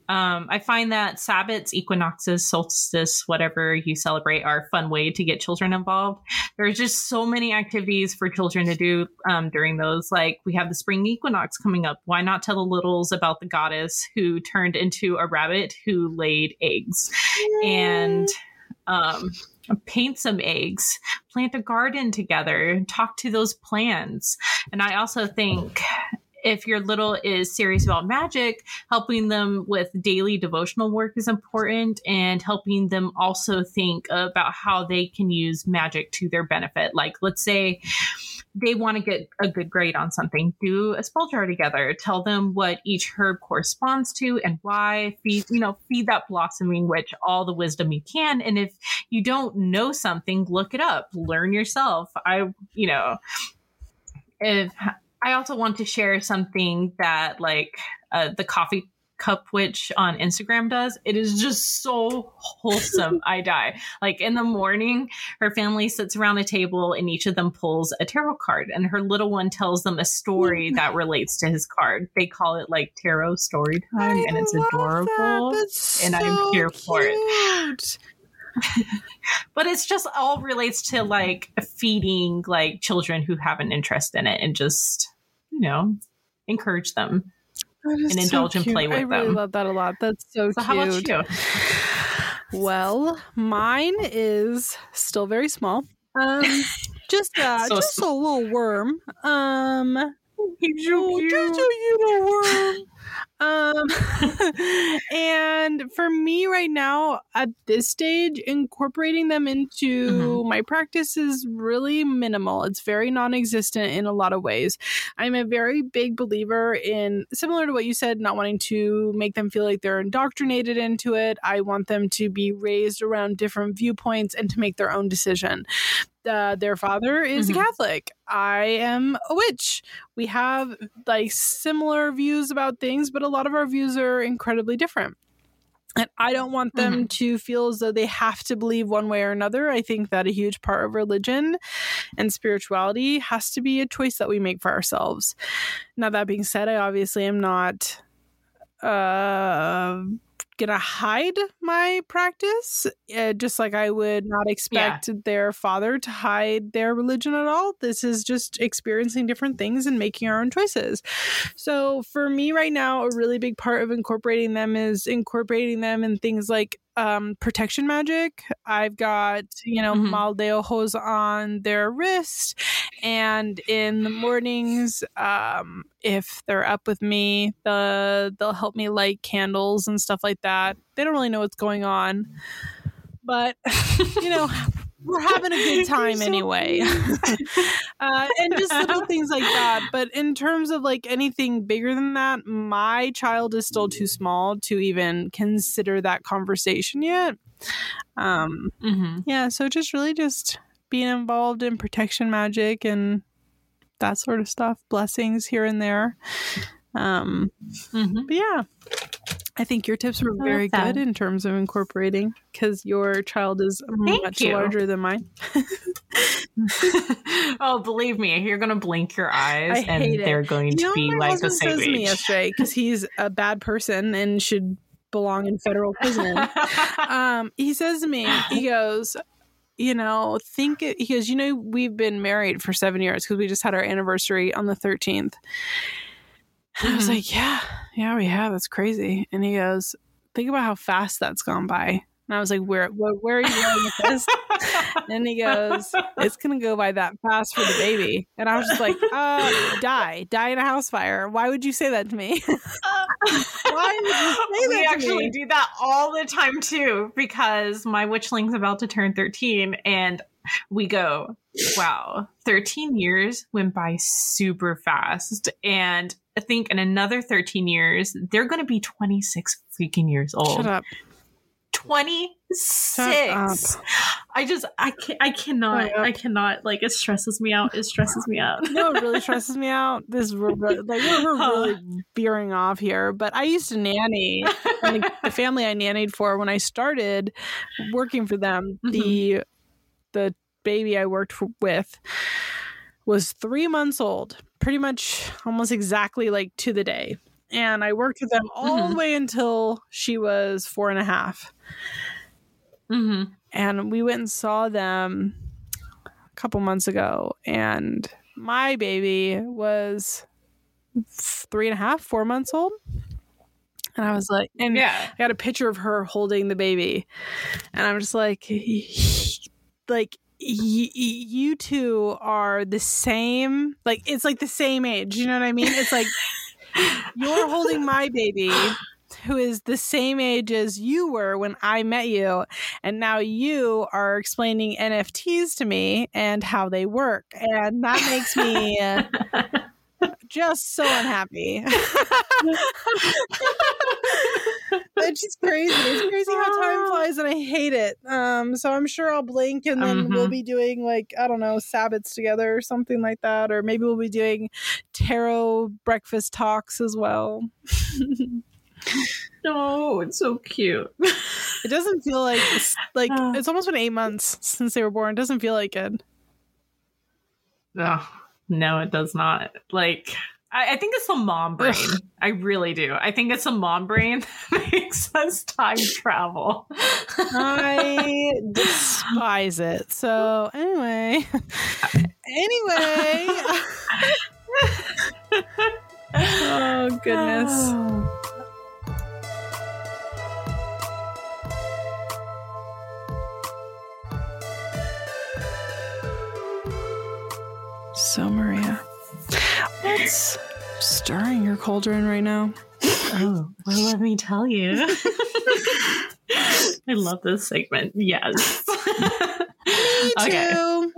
[SPEAKER 4] Um, I find that Sabbats, equinoxes, solstice, whatever you celebrate, are a fun way to get children involved. There's just so many activities for children to do um, during those. Like we have the spring equinox coming up. Why not tell the littles about the goddess who turned into a rabbit who laid eggs? And um, paint some eggs, plant a garden together, talk to those plants. And I also think if your little is serious about magic, helping them with daily devotional work is important, and helping them also think about how they can use magic to their benefit. Like, let's say they want to get a good grade on something, do a spell jar together, tell them what each herb corresponds to and why, feed, you know, feed that blossoming witch all the wisdom you can. And if you don't know something, look it up, learn yourself. I, you know, if I also want to share something that like uh, the coffee cup witch on Instagram does. It is just so wholesome. I die. Like in the morning, her family sits around a table and each of them pulls a tarot card, and her little one tells them a story that relates to his card. They call it like tarot story time,
[SPEAKER 5] I
[SPEAKER 4] and it's
[SPEAKER 5] love
[SPEAKER 4] adorable.
[SPEAKER 5] That. That's
[SPEAKER 4] and
[SPEAKER 5] so
[SPEAKER 4] I'm here
[SPEAKER 5] cute.
[SPEAKER 4] for it. But it's just all relates to like feeding like children who have an interest in it, and just, you know, encourage them and indulge
[SPEAKER 5] so
[SPEAKER 4] and play with
[SPEAKER 5] I really
[SPEAKER 4] them.
[SPEAKER 5] love that a lot. That's so,
[SPEAKER 4] So
[SPEAKER 5] cute.
[SPEAKER 4] how about you?
[SPEAKER 5] Well, mine is still very small. Um, just uh,
[SPEAKER 4] So
[SPEAKER 5] just a little worm. Um,
[SPEAKER 4] He's so
[SPEAKER 5] oh,
[SPEAKER 4] cute.
[SPEAKER 5] just a little worm. Um, and for me right now at this stage, incorporating them into
[SPEAKER 4] Mm-hmm.
[SPEAKER 5] my practice is really minimal. It's very non-existent in a lot of ways. I'm a very big believer in, similar to what you said, not wanting to make them feel like they're indoctrinated into it. I want them to be raised around different viewpoints and to make their own decision. Uh, their father is
[SPEAKER 4] Mhm.
[SPEAKER 5] a Catholic. I am a witch. We have like similar views about things, but a lot of our views are incredibly different. And I don't want them to feel as though they have to believe one way or another. I think that a huge part of religion and spirituality has to be a choice that we make for ourselves. Now, that being said, I obviously am not uh gonna hide my practice, uh, just like I would not expect yeah. their father to hide their religion at all. This is just experiencing different things and making our own choices. So for me right now, a really big part of incorporating them is incorporating them in things like um, protection magic. I've got, you know, mm-hmm. mal de ojos on their wrist, and in the mornings, um, if they're up with me, the they'll help me light candles and stuff like that. They don't really know what's going on, but you know, we're having a good time so anyway. uh, and just little things like that. But in terms of like anything bigger than that, my child is still too small to even consider that conversation yet. Um, mm-hmm. Yeah, so just really just being involved in protection magic and that sort of stuff, blessings here and there. Um, mm-hmm. But yeah, I think your tips were very good in terms of incorporating, because your child is
[SPEAKER 4] Thank
[SPEAKER 5] much
[SPEAKER 4] you.
[SPEAKER 5] larger than mine.
[SPEAKER 4] Oh, believe me, you're going to blink your eyes
[SPEAKER 5] I
[SPEAKER 4] and
[SPEAKER 5] hate
[SPEAKER 4] they're
[SPEAKER 5] it.
[SPEAKER 4] going
[SPEAKER 5] you
[SPEAKER 4] to
[SPEAKER 5] know
[SPEAKER 4] be
[SPEAKER 5] what my
[SPEAKER 4] like
[SPEAKER 5] husband
[SPEAKER 4] the same
[SPEAKER 5] says
[SPEAKER 4] age.
[SPEAKER 5] to me yesterday, because he's a bad person and should belong in federal prison. um, he says to me, he goes, you know, think it, he goes, you know, we've been married for seven years because we just had our anniversary on the thirteenth. Mm-hmm. I was like, yeah, yeah, we have. That's crazy. And he goes, think about how fast that's gone by. And I was like, where, where, where are you going with this? And he goes, it's going to go by that fast for the baby. And I was just like, uh, die, die in a house fire. Why would you say that to me? Why would you say
[SPEAKER 4] we
[SPEAKER 5] that to
[SPEAKER 4] actually
[SPEAKER 5] me?
[SPEAKER 4] do that all the time too, because my witchling's about to turn thirteen, and we go, wow, thirteen years went by super fast. And I think in another thirteen years, they're going to be twenty-six freaking years old.
[SPEAKER 5] Shut up.
[SPEAKER 4] twenty-six. I just, I can I cannot, I cannot, like, it stresses me out. It stresses me out.
[SPEAKER 5] No, it really stresses me out. This, like, we're, we're really veering off here, but I used to nanny, and the, the family I nannied for when I started working for them, mm-hmm. the, the baby I worked for, with was three months old, pretty much almost exactly like to the day. and I worked with them all
[SPEAKER 4] Mm-hmm.
[SPEAKER 5] the way until she was four and a half.
[SPEAKER 4] Mm-hmm.
[SPEAKER 5] And we went and saw them a couple months ago, and my baby was three and a half, four months old. And I was like, and
[SPEAKER 4] Yeah.
[SPEAKER 5] I got a picture of her holding the baby. And I'm just like, like, y- y- you two are the same. Like, it's like the same age. You know what I mean? It's like, you're holding my baby, who is the same age as you were when I met you. And now you are explaining N F Ts to me and how they work. And that makes me uh, just so unhappy. It's just crazy. It's crazy how time flies, and I hate it. Um, so I'm sure I'll blink, and then
[SPEAKER 4] Mhm.
[SPEAKER 5] we'll be doing, like, I don't know, Sabbats together or something like that, or maybe we'll be doing tarot breakfast talks as well.
[SPEAKER 4] No, it's so cute.
[SPEAKER 5] It doesn't feel like it's like
[SPEAKER 4] Uh.
[SPEAKER 5] it's almost been eight months since they were born. It doesn't feel like it.
[SPEAKER 4] Oh, no, it does not. Like, I, I think it's the mom brain.
[SPEAKER 5] Ugh.
[SPEAKER 4] I really do. I think it's the mom brain that makes us time travel.
[SPEAKER 5] I despise it. So anyway, anyway. Oh goodness. So Maria, what's stirring your cauldron right now?
[SPEAKER 4] Oh, well, let me tell you. I love this segment. Yes.
[SPEAKER 5] Me
[SPEAKER 4] Okay.
[SPEAKER 5] too.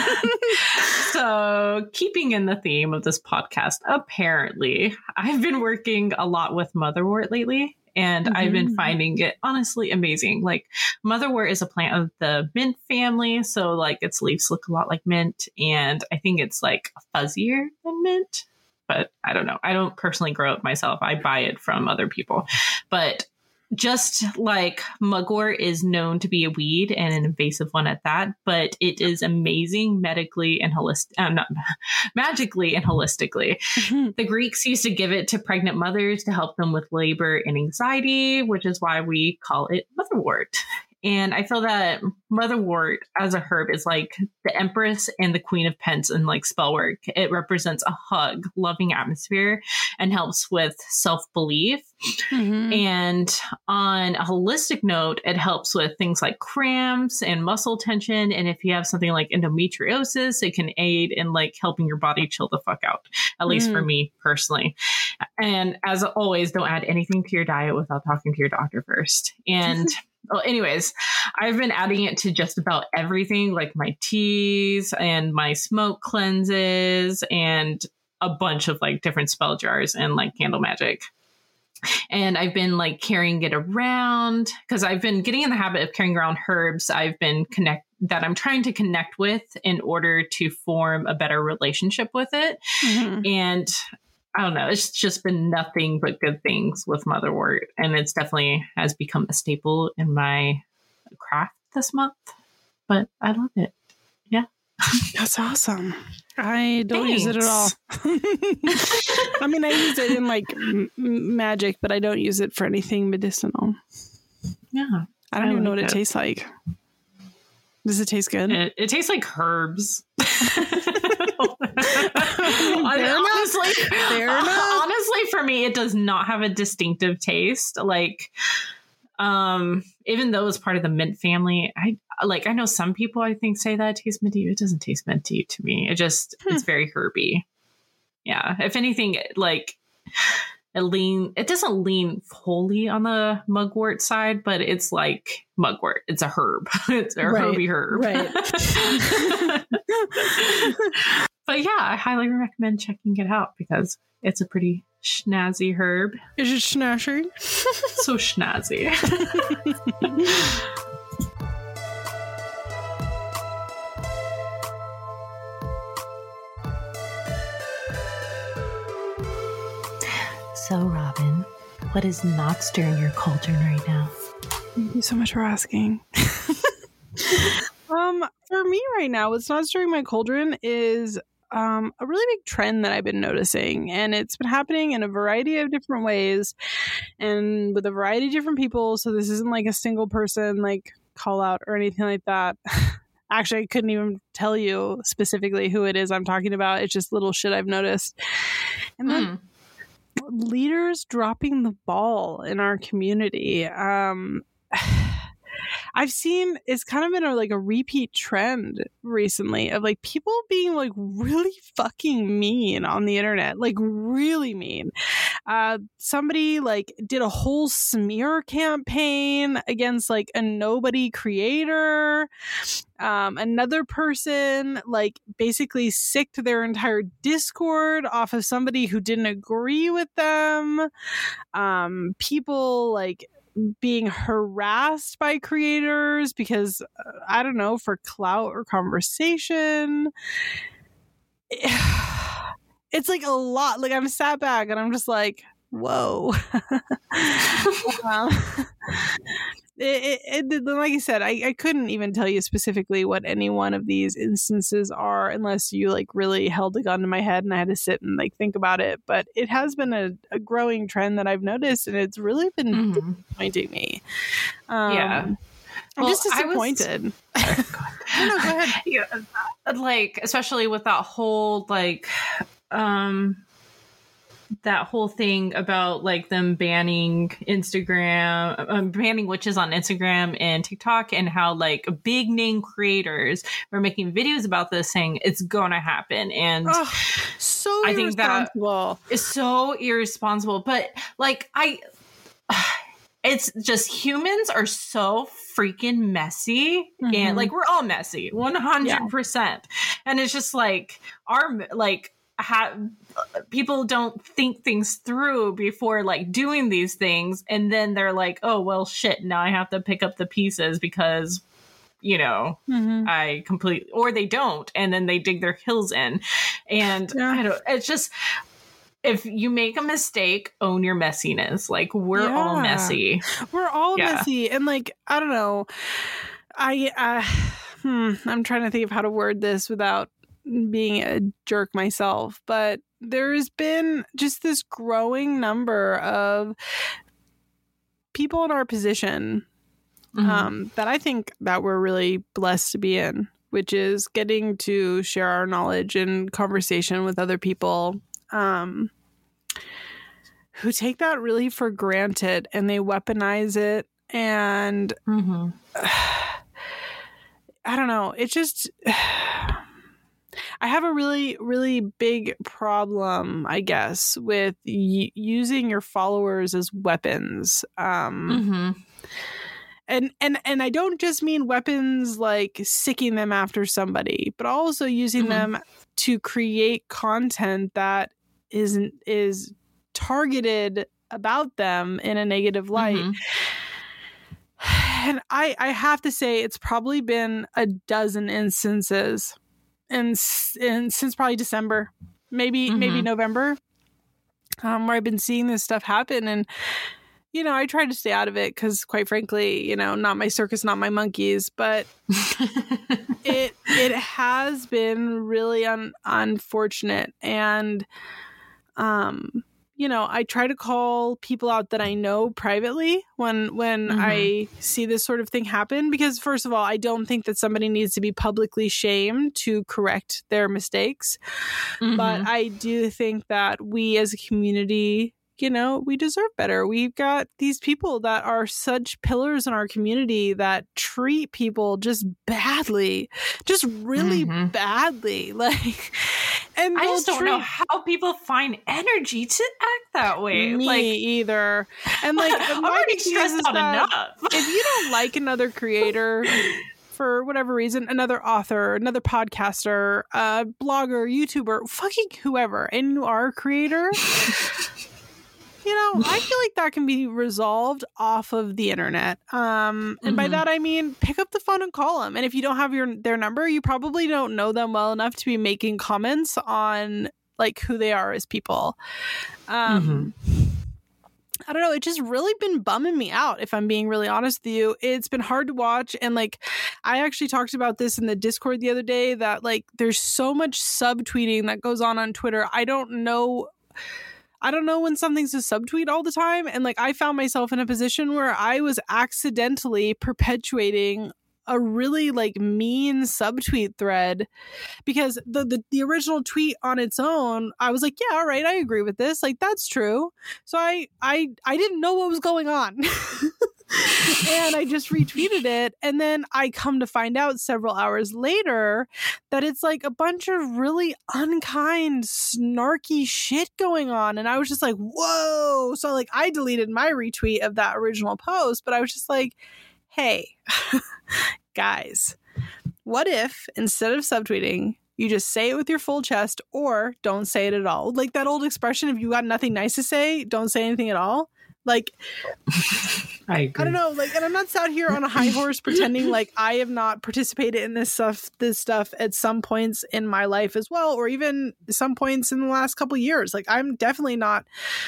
[SPEAKER 4] So, keeping in the theme of this podcast, apparently, I've been working a lot with motherwort lately, and I've been finding it honestly amazing. Like, motherwort is a plant of the mint family, so like its leaves look a lot like mint, and I think it's like fuzzier than mint. But I don't know. I don't personally grow it myself. I buy it from other people. But just like mugwort is known to be a weed and an invasive one at that, but it is amazing medically and holistic, uh, not magically and holistically. The Greeks used to give it to pregnant mothers to help them with labor and anxiety, which is why we call it motherwort. And I feel that motherwort as a herb is like the Empress and the Queen of Pence in like spell work. It represents a hug, loving atmosphere, and helps with self-belief.
[SPEAKER 5] Mm-hmm.
[SPEAKER 4] And on a holistic note, it helps with things like cramps and muscle tension. And if you have something like endometriosis, it can aid in like helping your body chill the fuck out, at least
[SPEAKER 5] Mm.
[SPEAKER 4] for me personally. And as always, don't add anything to your diet without talking to your doctor first. And well, anyways, I've been adding it to just about everything, like my teas and my smoke cleanses and a bunch of like different spell jars and like candle magic. And I've been like carrying it around because I've been getting in the habit of carrying around herbs I've been connect that I'm trying to connect with in order to form a better relationship with it.
[SPEAKER 5] Mm-hmm.
[SPEAKER 4] And I don't know, it's just been nothing but good things with motherwort. And it's definitely has become a staple in my craft this month. But I love it. Yeah.
[SPEAKER 5] That's awesome. I don't use it at all. I mean, I use it in like m- magic, but I don't use it for anything medicinal.
[SPEAKER 4] Yeah.
[SPEAKER 5] I don't
[SPEAKER 4] I
[SPEAKER 5] even know
[SPEAKER 4] like
[SPEAKER 5] what it
[SPEAKER 4] it.
[SPEAKER 5] tastes like. Does it taste good?
[SPEAKER 4] It, it tastes like herbs.
[SPEAKER 5] Fair enough.
[SPEAKER 4] honestly,
[SPEAKER 5] Fair enough.
[SPEAKER 4] honestly, for me, it does not have a distinctive taste. Like, um, even though it's part of the mint family, I like. I know some people I think say that it tastes minty. It doesn't taste minty to me. It just it's very herby. Yeah. If anything, like it lean. It doesn't lean wholly on the mugwort side, but it's like mugwort. It's a herb. It's a
[SPEAKER 5] Right,
[SPEAKER 4] herby herb.
[SPEAKER 5] right.
[SPEAKER 4] But yeah, I highly recommend checking it out because it's a pretty schnazzy herb.
[SPEAKER 5] Is it snashy?
[SPEAKER 4] So schnazzy.
[SPEAKER 6] So, Robin, what is not stirring your cauldron right now?
[SPEAKER 5] Thank you so much for asking. um, for me right now, what's not stirring my cauldron is um, a really big trend that I've been noticing, and it's been happening in a variety of different ways and with a variety of different people. So this isn't like a single person like call out or anything like that. Actually, I couldn't even tell you specifically who it is I'm talking about. It's just little shit I've noticed. And then mm. leaders dropping the ball in our community. Um, I've seen it's kind of been a, like a repeat trend recently of like people being like really fucking mean on the internet, like really mean. Uh, somebody like did a whole smear campaign against like a nobody creator. Um, another person like basically sicked their entire Discord off of somebody who didn't agree with them. Um, people like being harassed by creators because uh, I don't know, for clout or conversation. It's like a lot. Like I'm sat back and I'm just like, whoa. um, it, it, it, like I said, I, I couldn't even tell you specifically what any one of these instances are unless you like really held a gun to my head and I had to sit and like think about it. But it has been a, a growing trend that I've noticed, and it's really been mm-hmm. disappointing me. Um, yeah. I'm well, just disappointed. I was... no, no, go ahead.
[SPEAKER 4] Yeah, like, especially with that whole like um that whole thing about like them banning Instagram, um, banning witches on Instagram and TikTok, and how like big name creators were making videos about this saying it's gonna happen. And
[SPEAKER 5] oh, so
[SPEAKER 4] I think that is so irresponsible. But like I it's just humans are so freaking messy, mm-hmm. and like we're all messy one hundred percent. Yeah. And it's just like our like have people don't think things through before like doing these things, and then they're like, oh well shit, now I have to pick up the pieces because you know mm-hmm. I completely, or they don't, and then they dig their heels in. And yeah. I don't, it's just, if you make a mistake, own your messiness. Like we're yeah. all messy
[SPEAKER 5] we're all yeah. messy. And like I don't know, I uh, hmm, I'm trying to think of how to word this without being a jerk myself, but there's been just this growing number of people in our position mm-hmm. um, that I think that we're really blessed to be in, which is getting to share our knowledge and conversation with other people um, who take that really for granted, and they weaponize it. And mm-hmm. I don't know, it just... I have a really, really big problem, I guess, with y- using your followers as weapons. Um, mm-hmm. And, and, and I don't just mean weapons like sicking them after somebody, but also using mm-hmm. them to create content that isn't is targeted about them in a negative light. Mm-hmm. And I, I have to say, it's probably been a dozen instances. And, and since probably December, maybe mm-hmm. maybe November, um, where I've been seeing this stuff happen. And, you know, I try to stay out of it because, quite frankly, you know, not my circus, not my monkeys. But it it has been really un- unfortunate. And, um, you know, I try to call people out that I know privately when when mm-hmm. I see this sort of thing happen, because first of all, I don't think that somebody needs to be publicly shamed to correct their mistakes. Mm-hmm. But I do think that we as a community, you know, we deserve better. We've got these people that are such pillars in our community that treat people just badly, just really mm-hmm. badly. Like, and
[SPEAKER 4] I just don't treat- know how people find energy to act that way.
[SPEAKER 5] Me
[SPEAKER 4] like,
[SPEAKER 5] either. And like,
[SPEAKER 4] I'm already stressed out enough.
[SPEAKER 5] If you don't like another creator for whatever reason, another author, another podcaster, a blogger, YouTuber, fucking whoever, and you are a creator. You know, I feel like that can be resolved off of the internet. Um, and mm-hmm. by that, I mean, pick up the phone and call them. And if you don't have your their number, you probably don't know them well enough to be making comments on like who they are as people. Um, mm-hmm. I don't don't know. It's just really been bumming me out, if I'm being really honest with you. It's been hard to watch. And like, I actually talked about this in the Discord the other day that like, there's so much subtweeting that goes on on Twitter. I don't know. I don't know when something's a subtweet all the time. And like, I found myself in a position where I was accidentally perpetuating a really like mean subtweet thread because the, the the original tweet on its own, I was like, yeah, all right, I agree with this. Like, that's true. So I I I didn't know what was going on. And I just retweeted it. And then I come to find out several hours later that it's like a bunch of really unkind, snarky shit going on. And I was just like, whoa. So like I deleted my retweet of that original post, but I was just like, hey, guys, what if instead of subtweeting, you just say it with your full chest or don't say it at all? Like that old expression, if you got nothing nice to say, don't say anything at all. Like,
[SPEAKER 4] I agree.
[SPEAKER 5] I don't know. Like, and I'm not out here on a high horse pretending like I have not participated in this stuff, this stuff at some points in my life as well, or even some points in the last couple of years. Like, I'm definitely not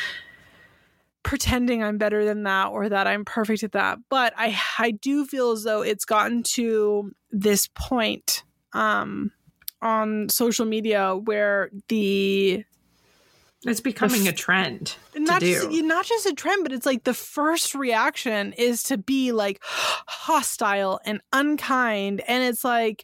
[SPEAKER 5] pretending I'm better than that or that I'm perfect at that. But I I do feel as though it's gotten to this point um, on social media where the
[SPEAKER 4] it's becoming
[SPEAKER 5] the,
[SPEAKER 4] a trend
[SPEAKER 5] not
[SPEAKER 4] to do.
[SPEAKER 5] Just, not just a trend, but it's like the first reaction is to be like hostile and unkind. And it's like,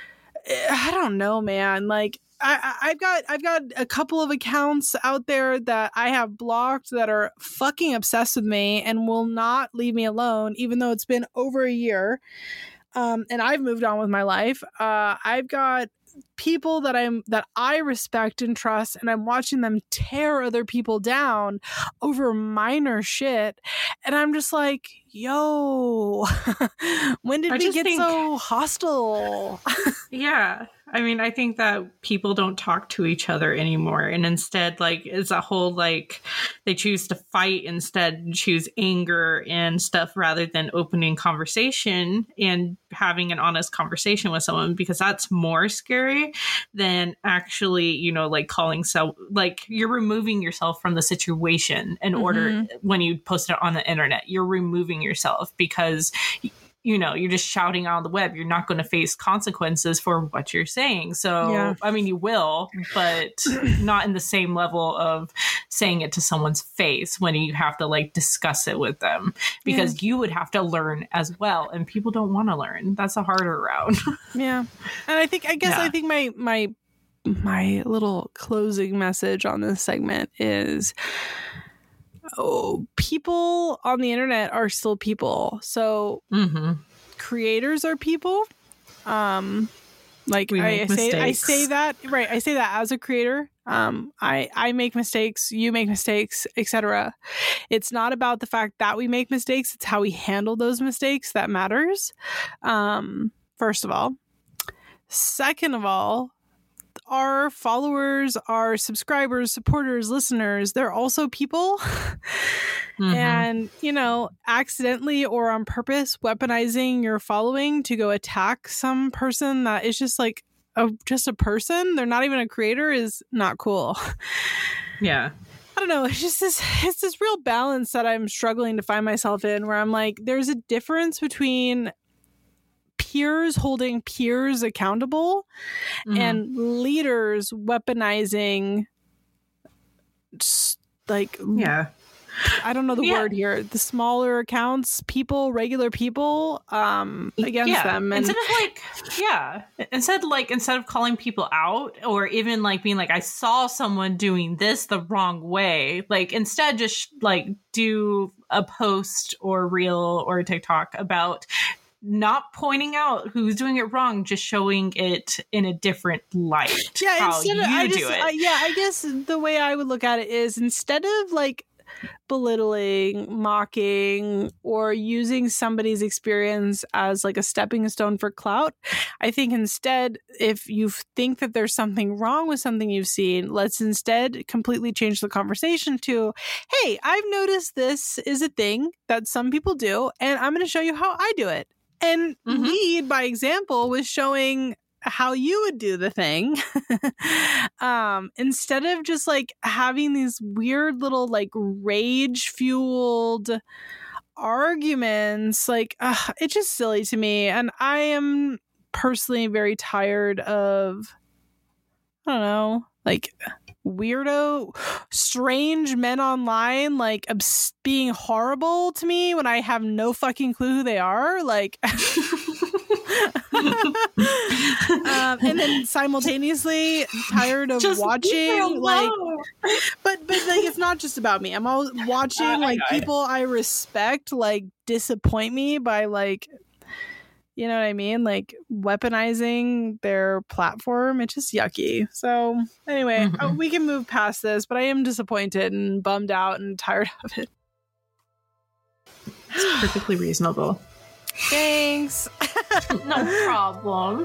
[SPEAKER 5] I don't know, man. Like, I, I've got I've got a couple of accounts out there that I have blocked that are fucking obsessed with me and will not leave me alone, even though it's been over a year. Um, and I've moved on with my life. Uh, I've got people that I'm that I respect and trust, and I'm watching them tear other people down over minor shit, and I'm just like, yo, when did
[SPEAKER 4] I
[SPEAKER 5] we get
[SPEAKER 4] think,
[SPEAKER 5] so hostile?
[SPEAKER 4] Yeah. I mean, I think that people don't talk to each other anymore. And instead, like, it's a whole, like, they choose to fight instead, choose anger and stuff rather than opening conversation and having an honest conversation with someone, because that's more scary than actually, you know, like calling so like you're removing yourself from the situation in mm-hmm. order when you post it on the internet. You're removing yourself because you know, you're just shouting on the web. You're not going to face consequences for what you're saying. So, yeah. I mean, you will, but not in the same level of saying it to someone's face when you have to like discuss it with them, because yeah. you would have to learn as well. And people don't want to learn. That's a harder route.
[SPEAKER 5] Yeah. And I think, I guess
[SPEAKER 4] yeah.
[SPEAKER 5] I think my, my, my little closing message on this segment is, oh, people on the internet are still people. So mm-hmm. creators are people. Um, like I, I say, I say that right. I say that as a creator. Um, I I make mistakes. You make mistakes, et cetera. It's not about the fact that we make mistakes. It's how we handle those mistakes that matters. Um, first of all, second of all, our followers, our subscribers, supporters, listeners, they're also people. Mm-hmm. And, you know, accidentally or on purpose weaponizing your following to go attack some person that is just like a, just a person, they're not even a creator, is not cool.
[SPEAKER 4] Yeah.
[SPEAKER 5] I don't know. It's just this, it's this real balance that I'm struggling to find myself in, where I'm like, there's a difference between peers holding peers accountable mm-hmm. and leaders weaponizing like
[SPEAKER 4] yeah
[SPEAKER 5] I don't know the
[SPEAKER 4] yeah.
[SPEAKER 5] word here, the smaller accounts, people, regular people um against
[SPEAKER 4] yeah.
[SPEAKER 5] them. And
[SPEAKER 4] instead of like yeah instead like instead of calling people out or even like being like, I saw someone doing this the wrong way, like instead just like do a post or reel or TikTok about not pointing out who's doing it wrong, just showing it in a different light.
[SPEAKER 5] Yeah,
[SPEAKER 4] how
[SPEAKER 5] instead
[SPEAKER 4] you
[SPEAKER 5] of, I
[SPEAKER 4] do
[SPEAKER 5] just,
[SPEAKER 4] it.
[SPEAKER 5] I, yeah, I guess the way I would look at it is, instead of like belittling, mocking, or using somebody's experience as like a stepping stone for clout, I think instead, if you think that there's something wrong with something you've seen, let's instead completely change the conversation to, hey, I've noticed this is a thing that some people do, and I'm going to show you how I do it. And mm-hmm. lead by example with showing how you would do the thing. um, instead of just like having these weird little like rage fueled arguments, like uh, it's just silly to me. And I am personally very tired of, I don't know, like weirdo, strange men online, like abs- being horrible to me when I have no fucking clue who they are. Like, um, and then simultaneously tired of
[SPEAKER 4] Just
[SPEAKER 5] watching, like, but but like it's not just about me. I'm always watching uh, like people I respect like disappoint me by like. You know what I mean? Like weaponizing their platform. It's just yucky. So anyway, mm-hmm. oh, we can move past this, but I am disappointed and bummed out and tired of it.
[SPEAKER 4] It's perfectly reasonable.
[SPEAKER 5] Thanks.
[SPEAKER 4] No problem.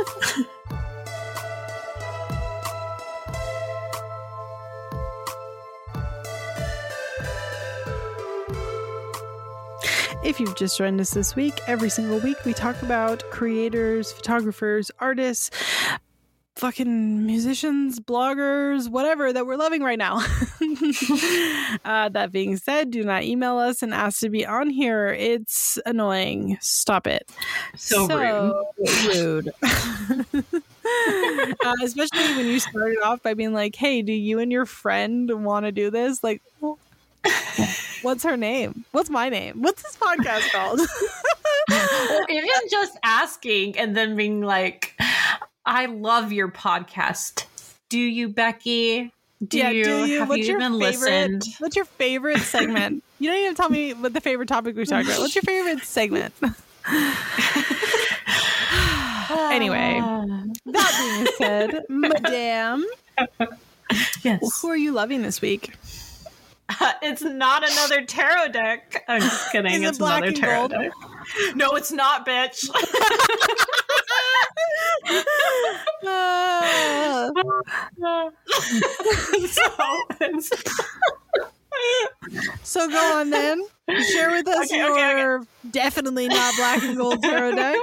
[SPEAKER 5] If you've just joined us this week, every single week we talk about creators, photographers, artists, fucking musicians, bloggers, whatever that we're loving right now. uh, that being said, do not email us and ask to be on here. It's annoying. Stop it.
[SPEAKER 4] So, so
[SPEAKER 5] rude. rude. uh, especially when you started off by being like, hey, do you and your friend want to do this? Like, well, what's her name? What's my name? What's this podcast called?
[SPEAKER 4] Or even just asking and then being like, I love your podcast. Do you, Becky? Do
[SPEAKER 5] yeah,
[SPEAKER 4] you?
[SPEAKER 5] Do you?
[SPEAKER 4] Have
[SPEAKER 5] what's
[SPEAKER 4] you
[SPEAKER 5] your
[SPEAKER 4] even
[SPEAKER 5] favorite,
[SPEAKER 4] listened?
[SPEAKER 5] What's your favorite segment? You don't even tell me what the favorite topic we talked about. What's your favorite segment? Anyway, that being said, Madame,
[SPEAKER 4] yes,
[SPEAKER 5] who are you loving this week?
[SPEAKER 4] Uh, it's not another tarot deck. I'm just kidding.
[SPEAKER 5] Is
[SPEAKER 4] it's
[SPEAKER 5] it black
[SPEAKER 4] another
[SPEAKER 5] and
[SPEAKER 4] tarot
[SPEAKER 5] gold?
[SPEAKER 4] deck. No, it's not, bitch.
[SPEAKER 5] uh,
[SPEAKER 4] so,
[SPEAKER 5] so go on then. Share with us
[SPEAKER 4] okay,
[SPEAKER 5] your
[SPEAKER 4] okay, okay.
[SPEAKER 5] definitely not black and gold tarot deck.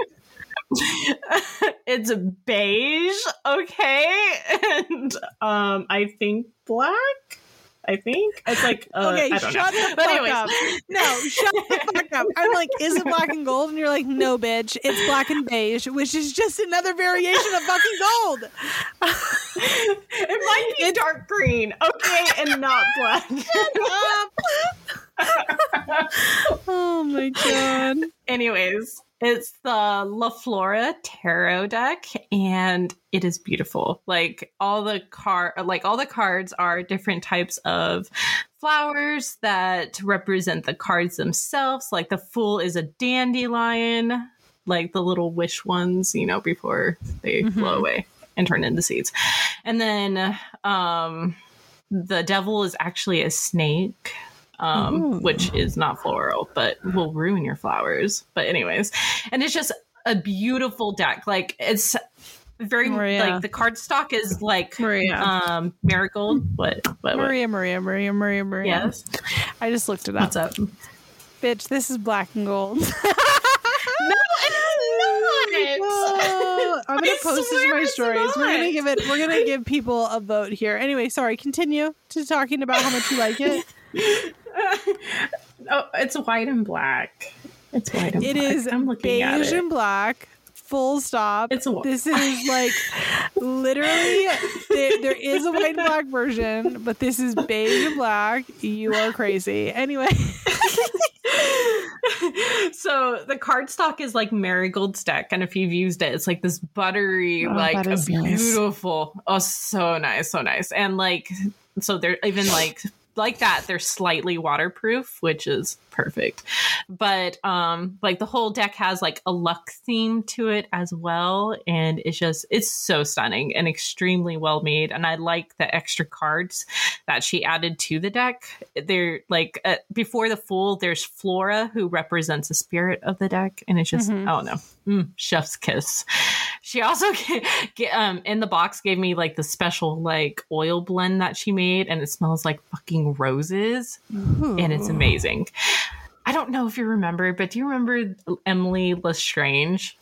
[SPEAKER 4] It's beige, okay, and um, I think black. I think it's like uh,
[SPEAKER 5] okay.
[SPEAKER 4] I don't
[SPEAKER 5] shut
[SPEAKER 4] know.
[SPEAKER 5] the
[SPEAKER 4] But
[SPEAKER 5] fuck
[SPEAKER 4] anyways.
[SPEAKER 5] up. No, shut the fuck up. I'm like, is it black and gold? And you're like, no, bitch. It's black and beige, which is just another variation of fucking gold.
[SPEAKER 4] It might be dark green, okay, and not black.
[SPEAKER 5] Oh my god.
[SPEAKER 4] Anyways, it's the La Flora tarot deck, and it is beautiful. Like all the card, like all the cards are different types of flowers that represent the cards themselves. Like the Fool is a dandelion, like the little wish ones, you know, before they mm-hmm. blow away and turn into seeds. And then um, the Devil is actually a snake. Um, which is not floral, but will ruin your flowers. But anyways, and it's just a beautiful deck. Like it's very
[SPEAKER 5] Maria.
[SPEAKER 4] like the cardstock is like
[SPEAKER 5] Maria.
[SPEAKER 4] um marigold. What? What?
[SPEAKER 5] Maria, Maria, Maria, Maria, Maria.
[SPEAKER 4] Yes.
[SPEAKER 5] I just looked it up.
[SPEAKER 4] What's up?
[SPEAKER 5] Bitch, this is black and gold.
[SPEAKER 4] No, it's not.
[SPEAKER 5] Oh, I'm gonna
[SPEAKER 4] I
[SPEAKER 5] post this in my
[SPEAKER 4] it's
[SPEAKER 5] stories.
[SPEAKER 4] not.
[SPEAKER 5] We're gonna give it. We're gonna give people a vote here. Anyway, sorry. Continue to talking about how much you like it.
[SPEAKER 4] Oh, it's white and black. It's white and
[SPEAKER 5] it
[SPEAKER 4] black.
[SPEAKER 5] Is
[SPEAKER 4] I'm looking at
[SPEAKER 5] beige
[SPEAKER 4] it.
[SPEAKER 5] and black. Full stop.
[SPEAKER 4] It's a,
[SPEAKER 5] this is like literally there, there is a white and black version, but this is beige and black. You are crazy. Anyway.
[SPEAKER 4] So the cardstock is like Marigold's deck, and if you've used it, it's like this buttery,
[SPEAKER 5] oh,
[SPEAKER 4] like a beautiful,
[SPEAKER 5] nice.
[SPEAKER 4] oh, so nice, so nice, and like so they're even like like that. They're slightly waterproof, which is perfect. But um, like the whole deck has like a luck theme to it as well, and it's just it's so stunning and extremely well made. And I like the extra cards that she added to the deck. They're like uh, before the Fool, there's Flora, who represents the spirit of the deck, and it's just mm-hmm. oh no, mm, chef's kiss. She also get, get, um in the box gave me like the special like oil blend that she made, and it smells like fucking roses. Ooh. And it's amazing. I don't know if you remember, but do you remember Emily Lestrange?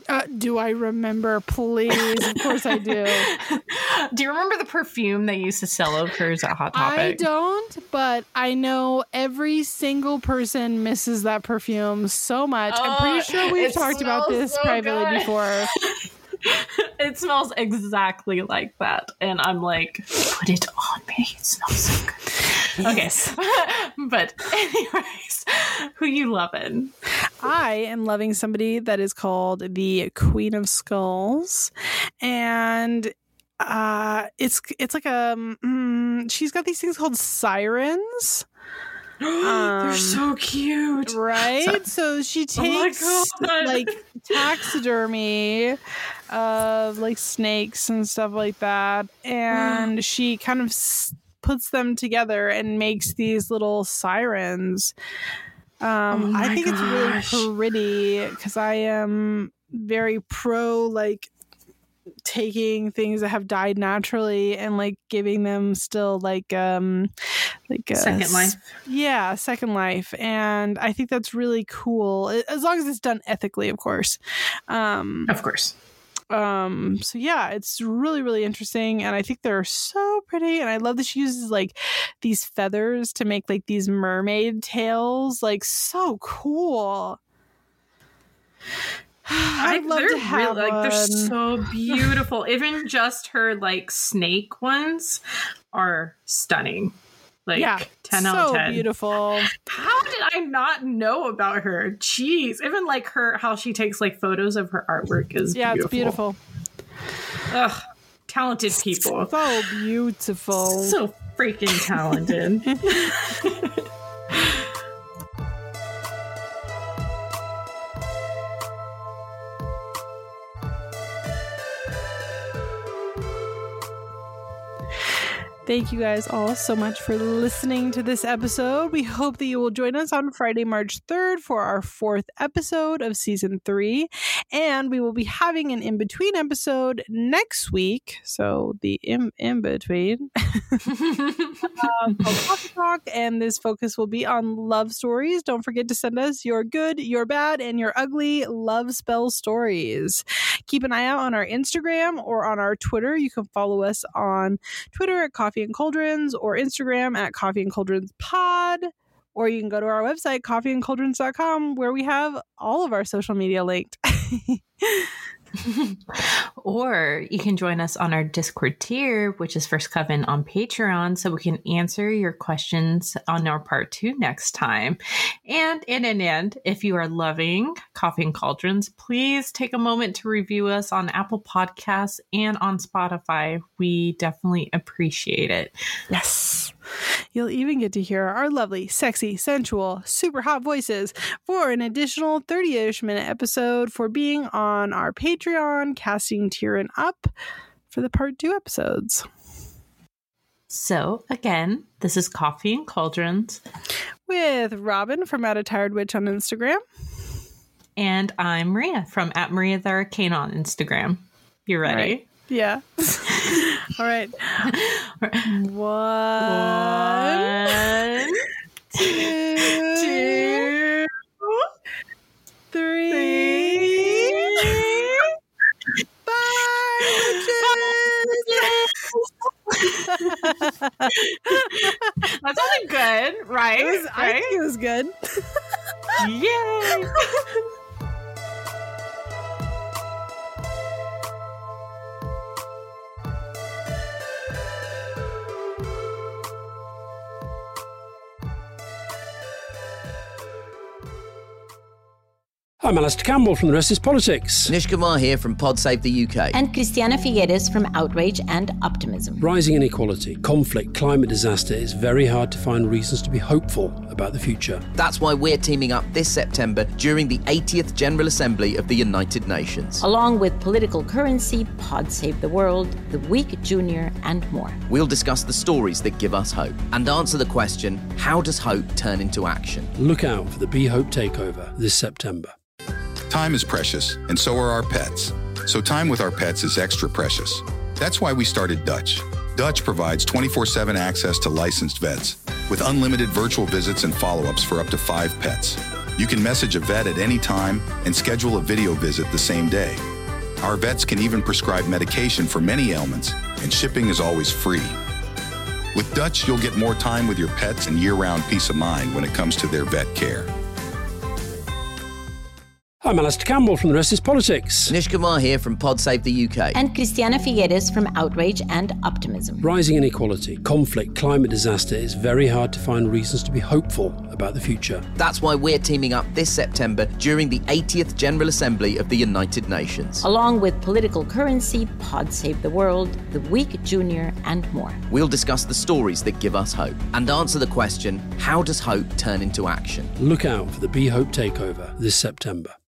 [SPEAKER 5] Uh, do I remember? Please. Of course I do.
[SPEAKER 4] Do you remember the perfume they used to sell of hers at Hot Topic?
[SPEAKER 5] I don't, but I know every single person misses that perfume so much. Oh, I'm pretty sure we've talked about this so privately good. before.
[SPEAKER 4] It smells exactly like that. And I'm like, put it on me. It smells so good. Yes. Okay. But anyways, who you loving?
[SPEAKER 5] I am loving somebody that is called the Queen of Skulls. And uh, it's it's like a... Mm, she's got these things called sirens.
[SPEAKER 4] um, They're so cute.
[SPEAKER 5] Right? So, so she takes oh like taxidermy of like snakes and stuff like that. And mm. she kind of s- puts them together and makes these little sirens. Um, oh I think gosh. It's really pretty because I am very pro like taking things that have died naturally and like giving them still like um like a
[SPEAKER 4] second life.
[SPEAKER 5] Yeah, second life. And I think that's really cool as long as it's done ethically, of course. Um,
[SPEAKER 4] of course.
[SPEAKER 5] Um, so yeah, it's really, really interesting. And I think they're so pretty. And I love that she uses like these feathers to make like these mermaid tails. Like so cool. I'd love to have
[SPEAKER 4] really,
[SPEAKER 5] one.
[SPEAKER 4] Like they're so beautiful. Even just her like snake ones are stunning. Like
[SPEAKER 5] yeah,
[SPEAKER 4] ten
[SPEAKER 5] so
[SPEAKER 4] out of ten.
[SPEAKER 5] Beautiful.
[SPEAKER 4] How did I not know about her? Jeez. Even like her, how she takes like photos of her artwork is
[SPEAKER 5] yeah,
[SPEAKER 4] beautiful.
[SPEAKER 5] it's beautiful.
[SPEAKER 4] Ugh, talented people.
[SPEAKER 5] So beautiful.
[SPEAKER 4] So freaking talented.
[SPEAKER 5] Thank you guys all so much for listening to this episode. We hope that you will join us on Friday, March third for our fourth episode of season three. And we will be having an in-between episode next week. So the in- in-between um, called Coffee Talk. And this focus will be on love stories. Don't forget to send us your good, your bad, and your ugly love spell stories. Keep an eye out on our Instagram or on our Twitter. You can follow us on Twitter at Coffee and Cauldrons or Instagram at Coffee and Cauldrons Pod, or you can go to our website coffee and cauldrons dot com where we have all of our social media linked.
[SPEAKER 4] Or you can join us on our Discord tier, which is First Coven on Patreon, so we can answer your questions on our part two next time. And, and, and, and, if you are loving Coffee and Cauldrons, please take a moment to review us on Apple Podcasts and on Spotify. We definitely appreciate it.
[SPEAKER 5] Yes. You'll even get to hear our lovely, sexy, sensual, super hot voices for an additional thirty-ish minute episode for being on our Patreon, casting tier and up for the part two episodes.
[SPEAKER 4] So, again, this is Coffee and Cauldrons
[SPEAKER 5] with Robin from At a Tired Witch on Instagram.
[SPEAKER 4] And I'm Maria from At Maria the Arcane on Instagram. You ready?
[SPEAKER 5] Right. Yeah. All right. One,
[SPEAKER 4] One
[SPEAKER 5] two,
[SPEAKER 4] two,
[SPEAKER 5] three.
[SPEAKER 4] three.
[SPEAKER 5] Bye,
[SPEAKER 4] That sounded good, right?
[SPEAKER 5] It was,
[SPEAKER 4] right?
[SPEAKER 5] I think it was good.
[SPEAKER 4] Yay!
[SPEAKER 1] I'm Alistair Campbell from The Rest is Politics.
[SPEAKER 2] Nish Kumar here from Pod Save the U K.
[SPEAKER 3] And Christiana Figueres from Outrage and Optimism.
[SPEAKER 1] Rising inequality, conflict, climate disaster, it's very hard to find reasons to be hopeful about the future.
[SPEAKER 2] That's why we're teaming up this September during the eightieth General Assembly of the United Nations.
[SPEAKER 3] Along with Political Currency, Pod Save the World, The Week Junior, and more.
[SPEAKER 2] We'll discuss the stories that give us hope and answer the question, how does hope turn into action?
[SPEAKER 1] Look out for the Be Hope Takeover this September.
[SPEAKER 7] Time is precious, and so are our pets. So time with our pets is extra precious. That's why we started Dutch. Dutch provides twenty-four seven access to licensed vets with unlimited virtual visits and follow-ups for up to five pets. You can message a vet at any time and schedule a video visit the same day. Our vets can even prescribe medication for many ailments, and shipping is always free. With Dutch, you'll get more time with your pets and year-round peace of mind when it comes to their vet care.
[SPEAKER 1] I'm Alistair Campbell from The Rest is Politics.
[SPEAKER 2] Nish Kumar here from PodSave the U K.
[SPEAKER 3] And Christiana Figueres from Outrage and Optimism.
[SPEAKER 1] Rising inequality, conflict, climate disaster, it's very hard to find reasons to be hopeful about the future.
[SPEAKER 2] That's why we're teaming up this September during the eightieth General Assembly of the United Nations.
[SPEAKER 3] Along with Political Currency, Pod Save the World, The Week Junior, and more.
[SPEAKER 2] We'll discuss the stories that give us hope and answer the question, how does hope turn into action?
[SPEAKER 1] Look out for the Be Hope Takeover this September.